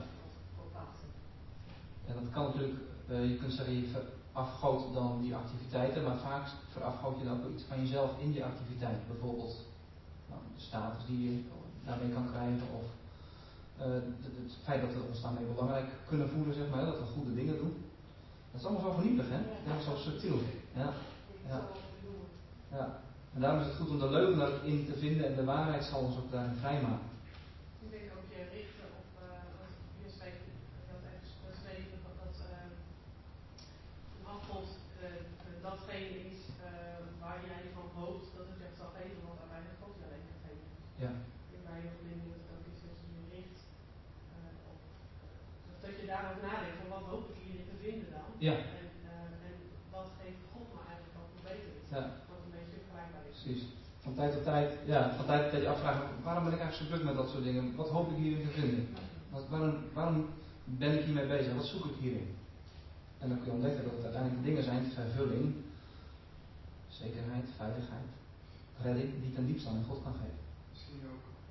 En dat kan natuurlijk, uh, je kunt zeggen je verafgoodt dan die activiteiten, maar vaak verafgoot je dan ook iets van jezelf in die activiteit. Bijvoorbeeld nou, de status die je daarmee kan krijgen of uh, het, het feit dat we ons daarmee belangrijk kunnen voelen, zeg maar, dat we goede dingen doen. Dat is allemaal zo vernietig, hè? Dat is zo subtiel. Ja. Ja. Ja. En daarom is het goed om de leugen in te vinden en de waarheid zal ons ook daarin vrijmaken. Ik denk ook je richten op, uh, wat je schreef, je had even geschreven dat dat uh, een afgod uh, datgene is uh, waar jij van hoopt dat het je zal geven, wat uiteindelijk God je alleen kan geven. Ja. Ik bij je verlinding dat het ook is dat je je richt uh, op, uh, dat je daarover nadenkt van wat hoop ik hierin te vinden dan. Ja. En, uh, en wat geeft God me eigenlijk ook hoe beter is. Ja. Wat een beetje vergelijkbaar is. Precies. Van tijd tot tijd, ja, van tijd tot tijd je afvragen, waarom ben ik eigenlijk zo druk met dat soort dingen? Wat hoop ik hierin te vinden? Wat, waarom, waarom ben ik hiermee bezig? Wat zoek ik hierin? En dan kun je ontdekken dat het uiteindelijk dingen zijn, vervulling, zekerheid, veiligheid, redding, die ten diepste aan God kan geven. Misschien ook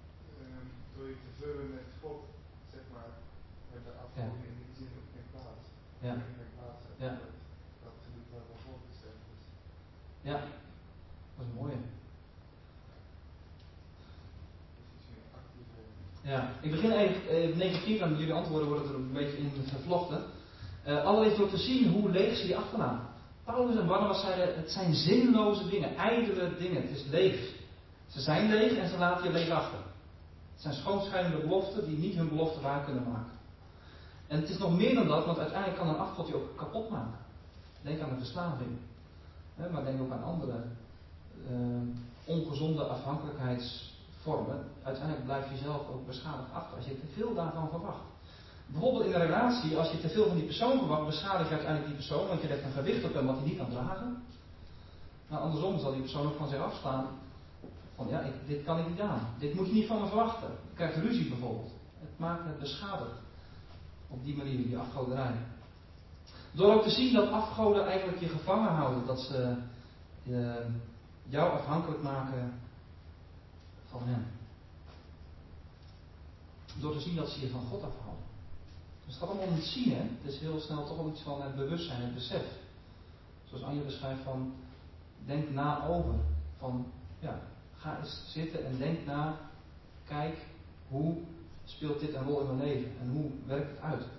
vullen met God, zeg maar, met de afgoding in die zin ook geen plaats. Ja. Geen plaats hebben. Ja. Dat, dat gebied waar van God is. Dus. Ja, dat is een mooie. Ja, ik begin even eh, negatief en jullie antwoorden worden er een beetje in vervlochten. Uh, allereerst door te zien hoe leeg ze die achternaam. Paulus en Barnabas zeiden, het zijn zinloze dingen, ijdele dingen, het is leeg. Ze zijn leeg en ze laten je leeg achter. Het zijn schoonschijnende beloften die niet hun belofte waar kunnen maken. En het is nog meer dan dat, want uiteindelijk kan een afgod je ook kapot maken. Denk aan de verslaving. Hè, maar denk ook aan andere uh, ongezonde afhankelijkheidsvormen. Uiteindelijk blijf je zelf ook beschadigd achter als je te veel daarvan verwacht. Bijvoorbeeld in een relatie, als je te veel van die persoon verwacht, beschadig je uiteindelijk die persoon, want je legt een gewicht op hem wat hij niet kan dragen. Maar andersom zal die persoon ook van zich afstaan. Van ja, ik, dit kan ik niet aan. Dit moet je niet van me verwachten. Je krijgt ruzie bijvoorbeeld. Het maakt het beschadigd. Op die manier, die afgoderij. Door ook te zien dat afgoden eigenlijk je gevangen houden. Dat ze uh, jou afhankelijk maken van hem. Door te zien dat ze je van God afhouden. Dus het gaat allemaal om het zien, hè. Het is heel snel toch wel iets van het bewustzijn, het besef. Zoals Anja beschrijft van, denk na over. Van, ja, ga eens zitten en denk na. Kijk, hoe speelt dit een rol in mijn leven? En hoe werkt het uit?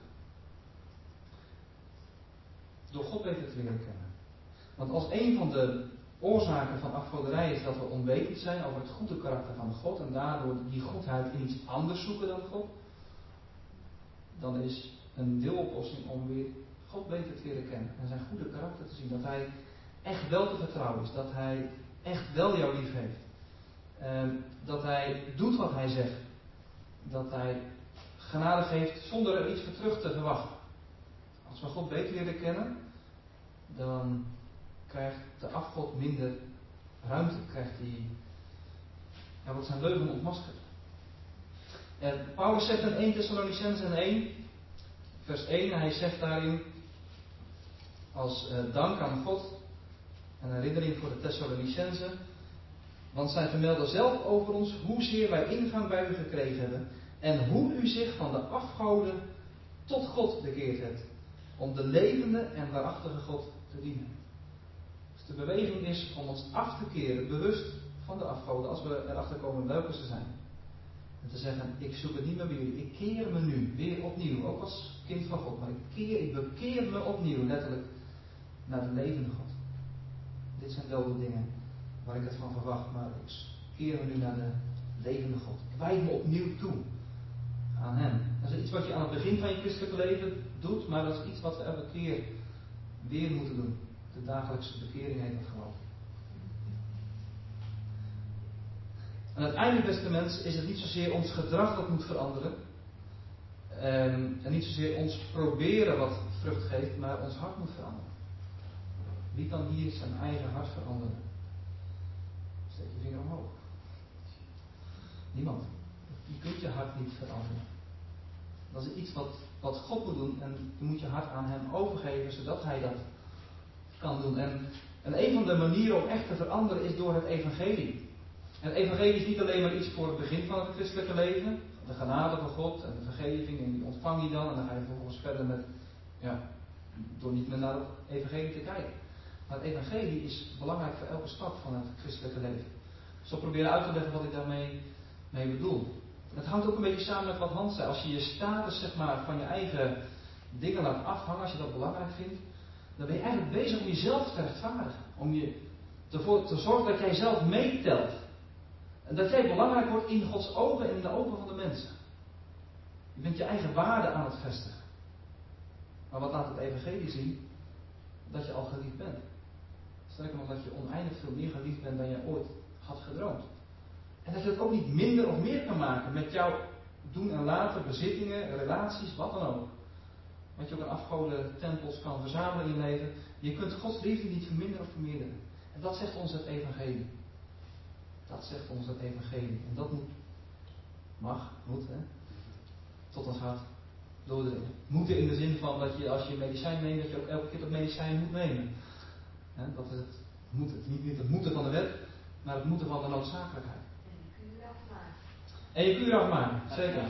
Door God beter te leren kennen. Want als een van de oorzaken van afgoderij is dat we onwetend zijn over het goede karakter van God en daardoor die goedheid in iets anders zoeken dan God, dan is een deeloplossing om weer God beter te leren kennen en zijn goede karakter te zien. Dat hij echt wel te vertrouwen is, dat hij echt wel jou lief heeft. Uh, dat hij doet wat hij zegt. Dat hij genade geeft zonder er iets voor terug te verwachten. Als we God beter leren kennen, dan krijgt de afgod minder ruimte. Krijgt hij, ja, wat zijn leugen ontmaskerd. En Paulus zegt in eerste Thessalonicenzen één, vers één, hij zegt daarin, als uh, dank aan God en herinnering voor de Thessalonicenzen, want zij vermelden zelf over ons hoezeer wij ingang bij u gekregen hebben en hoe u zich van de afgoden tot God bekeerd hebt, om de levende en waarachtige God te dienen. Dus de beweging is om ons af te keren, bewust van de afgoden, als we erachter komen welke ze zijn. En te zeggen, ik zoek het niet meer bij jullie, ik keer me nu weer opnieuw, ook als kind van God, maar ik, keer, ik bekeer me opnieuw, letterlijk, naar de levende God. Dit zijn wel de dingen waar ik het van verwacht, maar ik keer me nu naar de levende God. Ik wijd me opnieuw toe aan hem. Dat is iets wat je aan het begin van je christelijke leven doet, maar dat is iets wat we elke keer weer moeten doen. De dagelijkse bekering heet dat gewoon. En uiteindelijk, beste mensen, is het niet zozeer ons gedrag dat moet veranderen. Um, en niet zozeer ons proberen wat vrucht geeft, maar ons hart moet veranderen. Wie kan hier zijn eigen hart veranderen? Steek je vinger omhoog. Niemand. Je kunt je hart niet veranderen. Dat is iets wat, wat God moet doen en je moet je hart aan hem overgeven zodat hij dat kan doen. En, en een van de manieren om echt te veranderen is door het evangelie. En het evangelie is niet alleen maar iets voor het begin van het christelijke leven. De genade van God en de vergeving en die ontvang je dan en dan ga je vervolgens verder met, ja, door niet meer naar het evangelie te kijken. Maar het evangelie is belangrijk voor elke stap van het christelijke leven. Ik zal proberen uit te leggen wat ik daarmee mee bedoel. Het hangt ook een beetje samen met wat Hans zei. Als je je status, zeg maar, van je eigen dingen laat afhangen, als je dat belangrijk vindt, dan ben je eigenlijk bezig om jezelf te rechtvaardigen. Om je ervoor te zorgen dat jij zelf meetelt. En dat jij belangrijk wordt in Gods ogen en in de ogen van de mensen. Je bent je eigen waarde aan het vestigen. Maar wat laat het evangelie zien? Dat je al geliefd bent. Sterker nog, dat je oneindig veel meer geliefd bent dan je ooit had gedroomd. En dat je het ook niet minder of meer kan maken met jouw doen en laten, bezittingen, relaties, wat dan ook. Wat je ook aan afgoden tempels kan verzamelen in je leven. Je kunt Gods liefde niet verminderen of vermeerderen. En dat zegt ons het evangelie. Dat zegt ons het evangelie. En dat moet, mag, moet, hè, tot ons hart doordringen. Moeten in de zin van dat je als je medicijn neemt, dat je ook elke keer dat medicijn moet nemen. He, dat is het moeten. Niet, niet het moeten van de wet, maar het moeten van de noodzakelijkheid. En je kuur afmaken, zeker.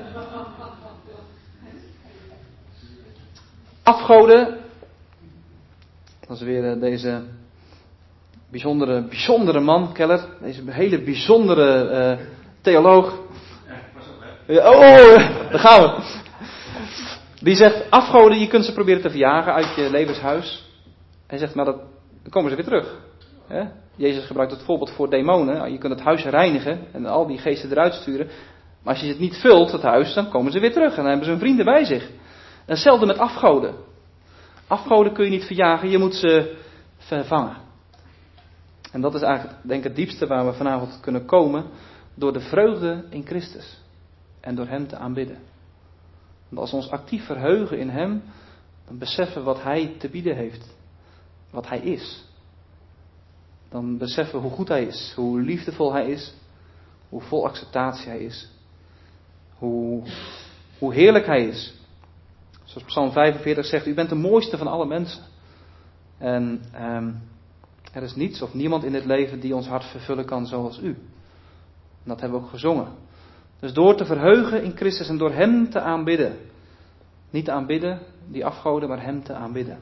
Afgoden. Dat is weer uh, deze bijzondere, bijzondere man, Keller. Deze hele bijzondere uh, theoloog. Ja, oh, daar gaan we. Die zegt, afgoden, je kunt ze proberen te verjagen uit je levenshuis. Hij zegt, maar dat, dan komen ze weer terug. He? Jezus gebruikt het voorbeeld voor demonen. Je kunt het huis reinigen en al die geesten eruit sturen. Maar als je het niet vult, het huis, dan komen ze weer terug. En dan hebben ze hun vrienden bij zich. En hetzelfde met afgoden. Afgoden kun je niet verjagen, je moet ze vervangen. En dat is eigenlijk, denk ik, het diepste waar we vanavond kunnen komen. Door de vreugde in Christus. En door Hem te aanbidden. Want als we ons actief verheugen in Hem, dan beseffen we wat Hij te bieden heeft. Wat Hij is. Dan beseffen we hoe goed Hij is. Hoe liefdevol Hij is. Hoe vol acceptatie Hij is. Hoe, hoe heerlijk Hij is. Zoals Psalm vijfenveertig zegt, u bent de mooiste van alle mensen. En um, er is niets of niemand in dit leven die ons hart vervullen kan zoals u. En dat hebben we ook gezongen. Dus door te verheugen in Christus en door Hem te aanbidden. Niet te aanbidden, die afgoden, maar Hem te aanbidden.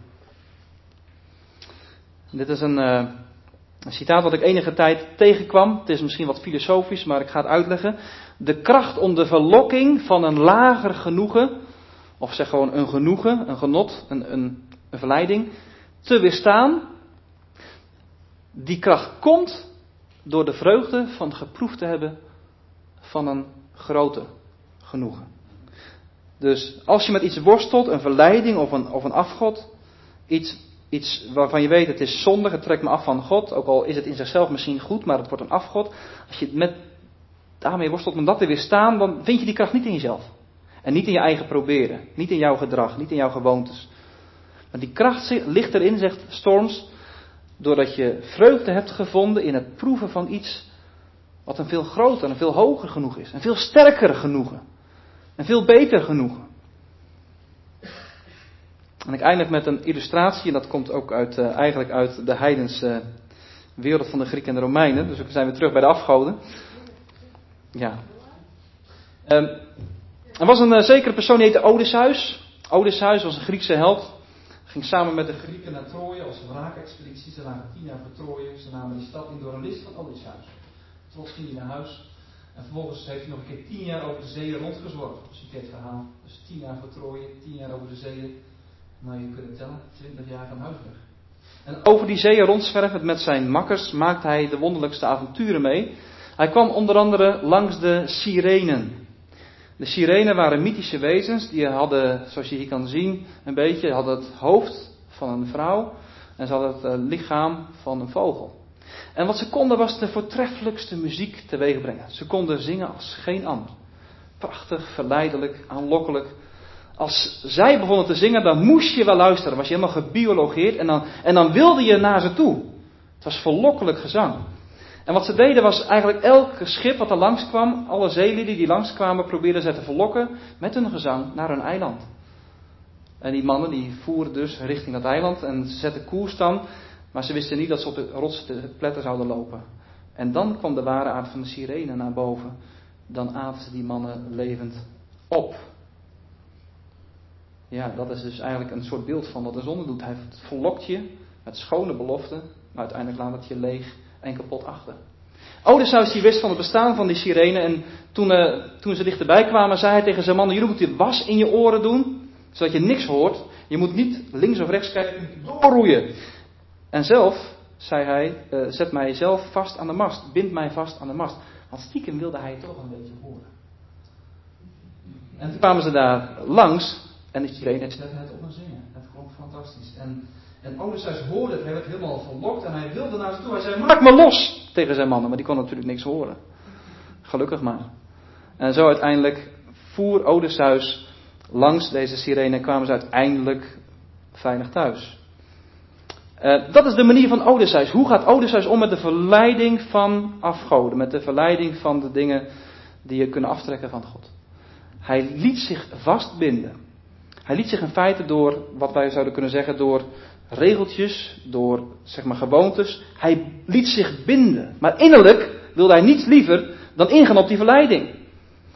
En dit is een, uh, een citaat wat ik enige tijd tegenkwam. Het is misschien wat filosofisch, maar ik ga het uitleggen. De kracht om de verlokking van een lager genoegen, of zeg gewoon een genoegen, een genot, een, een, een verleiding, te weerstaan. Die kracht komt door de vreugde van geproefd te hebben van een grote genoegen. Dus als je met iets worstelt, een verleiding of een, of een afgod, iets, iets waarvan je weet het is zondig, het trekt me af van God, ook al is het in zichzelf misschien goed, maar het wordt een afgod. Als je met, daarmee worstelt om dat te weerstaan, dan vind je die kracht niet in jezelf. En niet in je eigen proberen, niet in jouw gedrag, niet in jouw gewoontes. Maar die kracht ligt erin, zegt Storms, doordat je vreugde hebt gevonden in het proeven van iets wat een veel groter en veel hoger genoeg is. Een veel sterker genoegen. Een veel beter genoegen. En ik eindig met een illustratie. En dat komt ook uit, uh, eigenlijk uit de heidense wereld van de Grieken en de Romeinen. Dus we zijn weer terug bij de afgoden. Ja. Um, er was een uh, zekere persoon die heette Odysseus. Odysseus was een Griekse held. Ging samen met de Grieken naar Troje als een wraakexpeditie. Ze lagen tien jaar voor Troje. Ze namen die stad in door een list van Odysseus. Trots ging hij naar huis. En vervolgens heeft hij nog een keer tien jaar over de zeeën rondgezworven. Dus je kent het verhaal. Dus tien jaar voor Troje, tien jaar over de zeeën. Nou, je kunt het tellen, twintig jaar van huis weg. En over die zeeën rondzwervend met zijn makkers maakte hij de wonderlijkste avonturen mee. Hij kwam onder andere langs de Sirenen. De Sirenen waren mythische wezens. Die hadden, zoals je hier kan zien, een beetje, hadden het hoofd van een vrouw. En ze hadden het lichaam van een vogel. En wat ze konden was de voortreffelijkste muziek teweeg brengen. Ze konden zingen als geen ander. Prachtig, verleidelijk, aanlokkelijk. Als zij begonnen te zingen, dan moest je wel luisteren. Was je helemaal gebiologeerd en dan, en dan wilde je naar ze toe. Het was verlokkelijk gezang. En wat ze deden was eigenlijk elk schip wat er langskwam, alle zeelieden die langskwamen, probeerden ze te verlokken met hun gezang naar hun eiland. En die mannen die voeren dus richting dat eiland en ze zetten koers dan. Maar ze wisten niet dat ze op de rots te pletten zouden lopen. En dan kwam de ware aard van de Sirene naar boven. Dan aten ze die mannen levend op. Ja, dat is dus eigenlijk een soort beeld van wat de zonde doet. Hij verlokt je met schone beloften, maar uiteindelijk laat het je leeg en kapot achter. Odysseus die wist van het bestaan van die Sirene. En toen, uh, toen ze dichterbij kwamen, zei hij tegen zijn mannen: jullie moeten was in je oren doen, zodat je niks hoort. Je moet niet links of rechts kijken, doorroeien. En zelf, zei hij, uh, zet mij zelf vast aan de mast. Bind mij vast aan de mast. Want stiekem wilde hij het toch een beetje horen. En toen kwamen ze daar langs. En de Sirene zette het op en zingen. Het klonk fantastisch. En, en Odysseus hoorde het. Hij werd helemaal verlokt. En hij wilde naar ze toe. Hij zei: maak me los! Tegen zijn mannen. Maar die kon natuurlijk niks horen. Gelukkig maar. En zo uiteindelijk voer Odysseus langs deze Sirene. En kwamen ze uiteindelijk veilig thuis. Uh, dat is de manier van Odysseus. Hoe gaat Odysseus om met de verleiding van afgoden? Met de verleiding van de dingen die je kunnen aftrekken van God. Hij liet zich vastbinden. Hij liet zich in feite door, wat wij zouden kunnen zeggen, door regeltjes, door zeg maar gewoontes. Hij liet zich binden. Maar innerlijk wilde hij niets liever dan ingaan op die verleiding.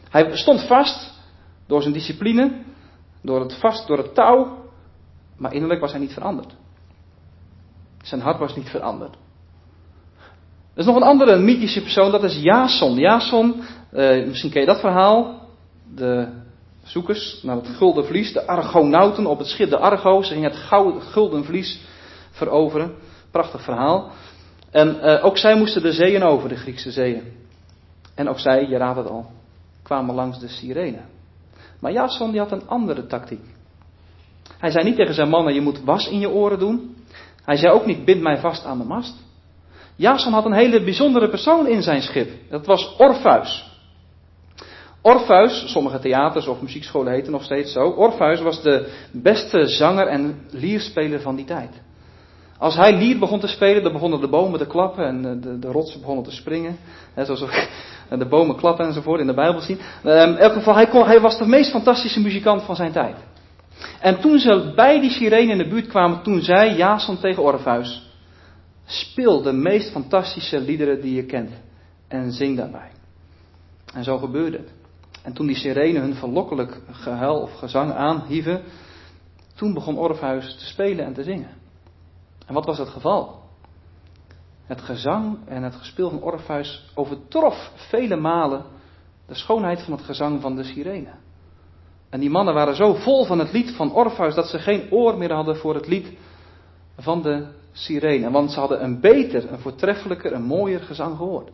Hij stond vast door zijn discipline, door het vast, door het touw, maar innerlijk was hij niet veranderd. Zijn hart was niet veranderd. Er is nog een andere mythische persoon, dat is Jason. Jason, eh, misschien ken je dat verhaal. De zoekers naar het gulden vlies, de Argonauten op het schip de Argo. Ze gingen het gouden, gulden vlies veroveren. Prachtig verhaal. En eh, ook zij moesten de zeeën over, de Griekse zeeën. En ook zij, je raadt het al, kwamen langs de Cyrene. Maar Jason die had een andere tactiek. Hij zei niet tegen zijn mannen, je moet was in je oren doen. Hij zei ook niet, bind mij vast aan de mast. Jason had een hele bijzondere persoon in zijn schip. Dat was Orpheus. Orpheus, sommige theaters of muziekscholen heten nog steeds zo. Orpheus was de beste zanger en lierspeler van die tijd. Als hij lier begon te spelen, dan begonnen de bomen te klappen en de, de rotsen begonnen te springen. He, zoals we de bomen klappen enzovoort in de Bijbel zien. Um, in elk geval, hij, kon, hij was de meest fantastische muzikant van zijn tijd. En toen ze bij die sirene in de buurt kwamen, toen zei Jason tegen Orpheus: speel de meest fantastische liederen die je kent en zing daarbij. En zo gebeurde het. En toen die sirene hun verlokkelijk gehuil of gezang aanhieven, toen begon Orpheus te spelen en te zingen. En wat was het geval? Het gezang en het gespeel van Orpheus overtrof vele malen de schoonheid van het gezang van de sirene. En die mannen waren zo vol van het lied van Orpheus dat ze geen oor meer hadden voor het lied van de sirene. Want ze hadden een beter, een voortreffelijker, een mooier gezang gehoord.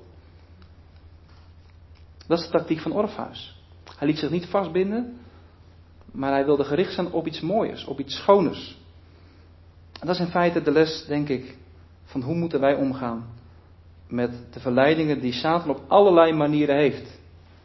Dat is de tactiek van Orpheus. Hij liet zich niet vastbinden, maar hij wilde gericht zijn op iets mooiers, op iets schoners. En dat is in feite de les, denk ik, van hoe moeten wij omgaan met de verleidingen die Satan op allerlei manieren heeft.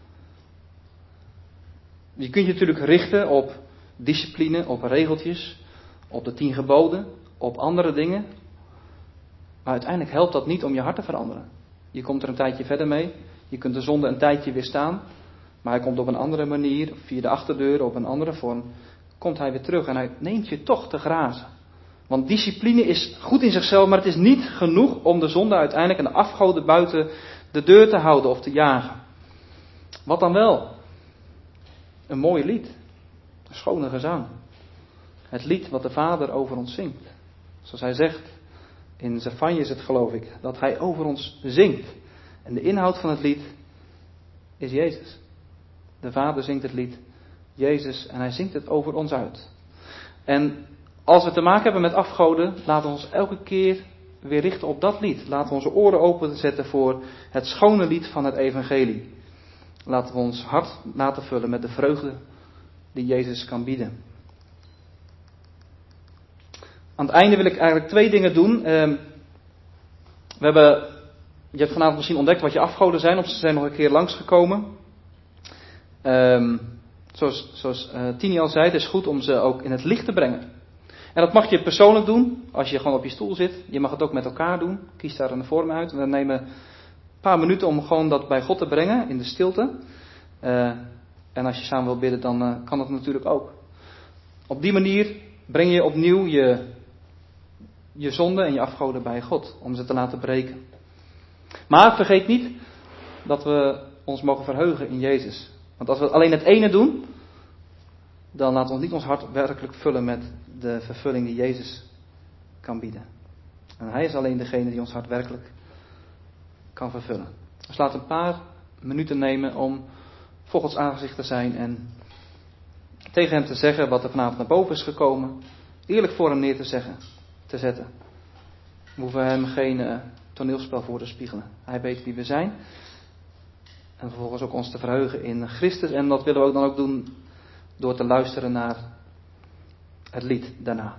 Je kunt je natuurlijk richten op discipline, op regeltjes, op de tien geboden, op andere dingen. Maar uiteindelijk helpt dat niet om je hart te veranderen. Je komt er een tijdje verder mee. Je kunt de zonde een tijdje weerstaan. Maar hij komt op een andere manier, via de achterdeur, op een andere vorm. Komt hij weer terug en hij neemt je toch te grazen. Want discipline is goed in zichzelf, maar het is niet genoeg om de zonde uiteindelijk en de afgoden buiten de deur te houden of te jagen. Wat dan wel? Een mooi lied. Een schone gezang. Het lied wat de Vader over ons zingt. Zoals hij zegt, in Zephaniah is het geloof ik, dat hij over ons zingt. En de inhoud van het lied is Jezus. De Vader zingt het lied Jezus en hij zingt het over ons uit. En als we te maken hebben met afgoden, laten we ons elke keer weer richten op dat lied. Laten we onze oren openzetten voor het schone lied van het evangelie. Laten we ons hart laten vullen met de vreugde die Jezus kan bieden. Aan het einde wil ik eigenlijk twee dingen doen. We hebben, je hebt vanavond misschien ontdekt wat je afgoden zijn, of ze zijn nog een keer langsgekomen. Um, zoals zoals uh, Tini al zei, het is goed om ze ook in het licht te brengen. En dat mag je persoonlijk doen, als je gewoon op je stoel zit. Je mag het ook met elkaar doen. Kies daar een vorm uit. We nemen een paar minuten om gewoon dat bij God te brengen, in de stilte. Uh, en als je samen wil bidden, dan uh, kan dat natuurlijk ook. Op die manier breng je opnieuw je, je zonde en je afgoden bij God, om ze te laten breken. Maar vergeet niet dat we ons mogen verheugen in Jezus. Want als we alleen het ene doen, dan laten we ons niet ons hart werkelijk vullen met de vervulling die Jezus kan bieden. En Hij is alleen degene die ons hart werkelijk kan vervullen. Dus laten we een paar minuten nemen om voor Gods aangezicht te zijn en tegen Hem te zeggen wat er vanavond naar boven is gekomen. Eerlijk voor Hem neer te zeggen, te zetten. We hoeven Hem geen uh, toneelspel voor te spiegelen. Hij weet wie we zijn. En vervolgens ook ons te verheugen in Christus. En dat willen we ook dan ook doen door te luisteren naar het lied daarna.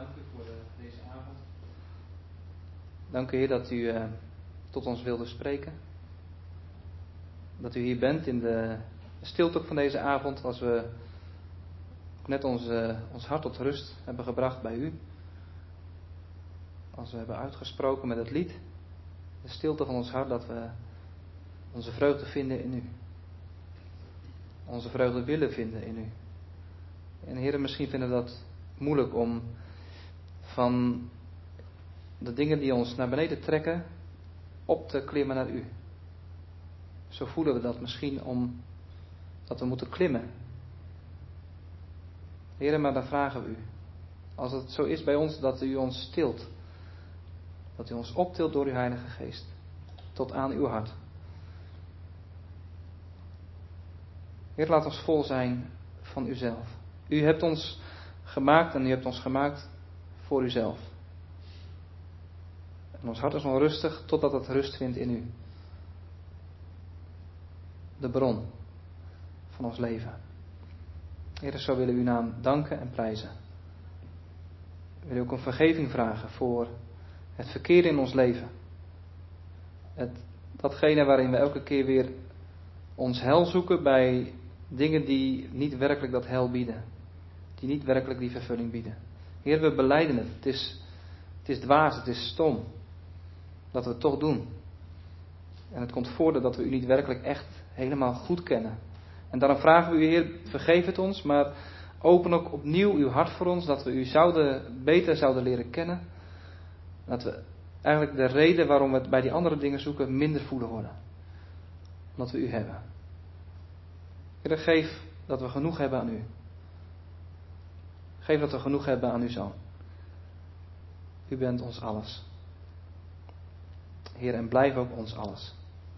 danken voor de, deze avond. Dank u, Heer, dat u uh, tot ons wilde spreken. Dat u hier bent in de stilte van deze avond, als we net ons, uh, ons hart tot rust hebben gebracht bij u. Als we hebben uitgesproken met het lied, de stilte van ons hart, dat we onze vreugde vinden in u. Onze vreugde willen vinden in u. En heren, misschien vinden we dat moeilijk om van de dingen die ons naar beneden trekken, op te klimmen naar u. Zo voelen we dat misschien om dat we moeten klimmen. Heren, maar dan vragen we u, als het zo is bij ons dat u ons stilt, dat u ons optilt door uw Heilige Geest, tot aan uw hart. Heer, laat ons vol zijn van uzelf. U hebt ons gemaakt en u hebt ons gemaakt voor uzelf. En ons hart is onrustig totdat het rust vindt in u. De bron van ons leven. Heer, zo willen we uw naam danken en prijzen. We willen ook een vergeving vragen voor het verkeer in ons leven. Het, datgene waarin we elke keer weer ons heil zoeken bij dingen die niet werkelijk dat heil bieden. Die niet werkelijk die vervulling bieden. Heer, we belijden het. Het is, het is dwaas, het is stom. Dat we het toch doen. En het komt voor dat we u niet werkelijk echt helemaal goed kennen. En daarom vragen we u, Heer, vergeef het ons, maar open ook opnieuw uw hart voor ons, dat we u zouden, beter zouden leren kennen. Dat we eigenlijk de reden waarom we het bij die andere dingen zoeken minder voelen worden. Omdat we u hebben. Heer, geef dat we genoeg hebben aan u. Geef dat we genoeg hebben aan uw Zoon. U bent ons alles. Heer, en blijf ook ons alles.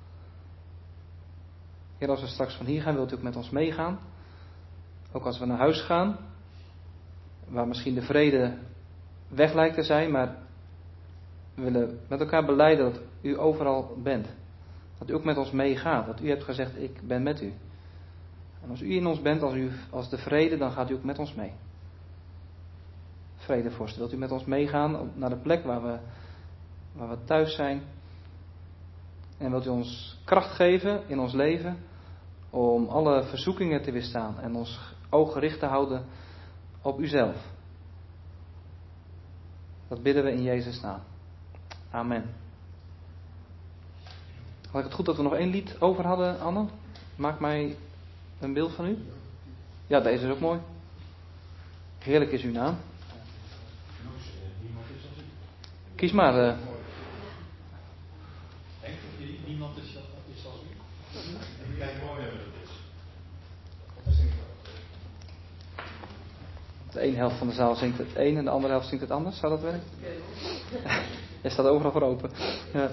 Heer, als we straks van hier gaan, wilt u ook met ons meegaan. Ook als we naar huis gaan, waar misschien de vrede weg lijkt te zijn, maar we willen met elkaar belijden dat u overal bent. Dat u ook met ons meegaat. Dat u hebt gezegd, ik ben met u. En als u in ons bent, als, u, als de vrede, dan gaat u ook met ons mee. Vredevorst, wilt u met ons meegaan naar de plek waar we, waar we thuis zijn? En wilt u ons kracht geven in ons leven om alle verzoekingen te weerstaan en ons oog gericht te houden op uzelf. Dat bidden we in Jezus' naam. Amen. Had ik het goed dat we nog één lied over hadden, Anne? Maak mij een beeld van u. Ja, deze is ook mooi. Heerlijk is uw naam. Kies maar. Uh... Denk dat je niemand is, is als u? Kijk mooi hebben dat is. De ene helft van de zaal zingt het een en de andere helft zingt het anders. Zou dat werken? Jij staat overal voor open. Ja.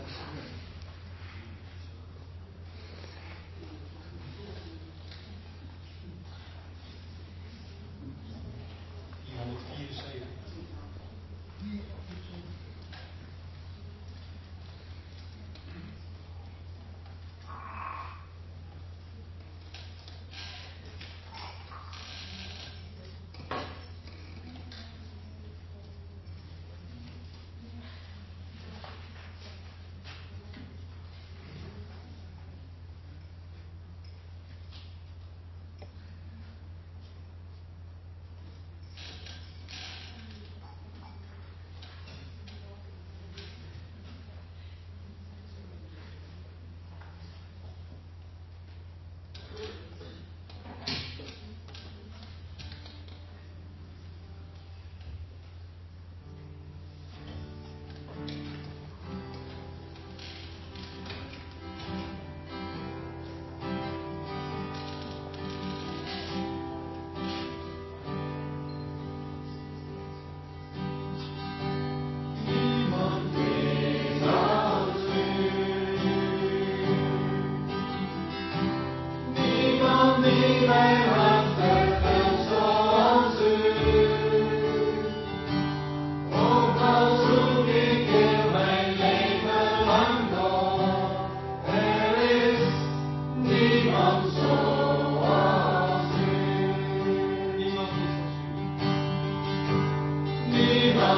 Niemand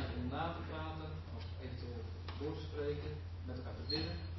tijd om na te praten, of eventueel door te spreken, met elkaar te bidden.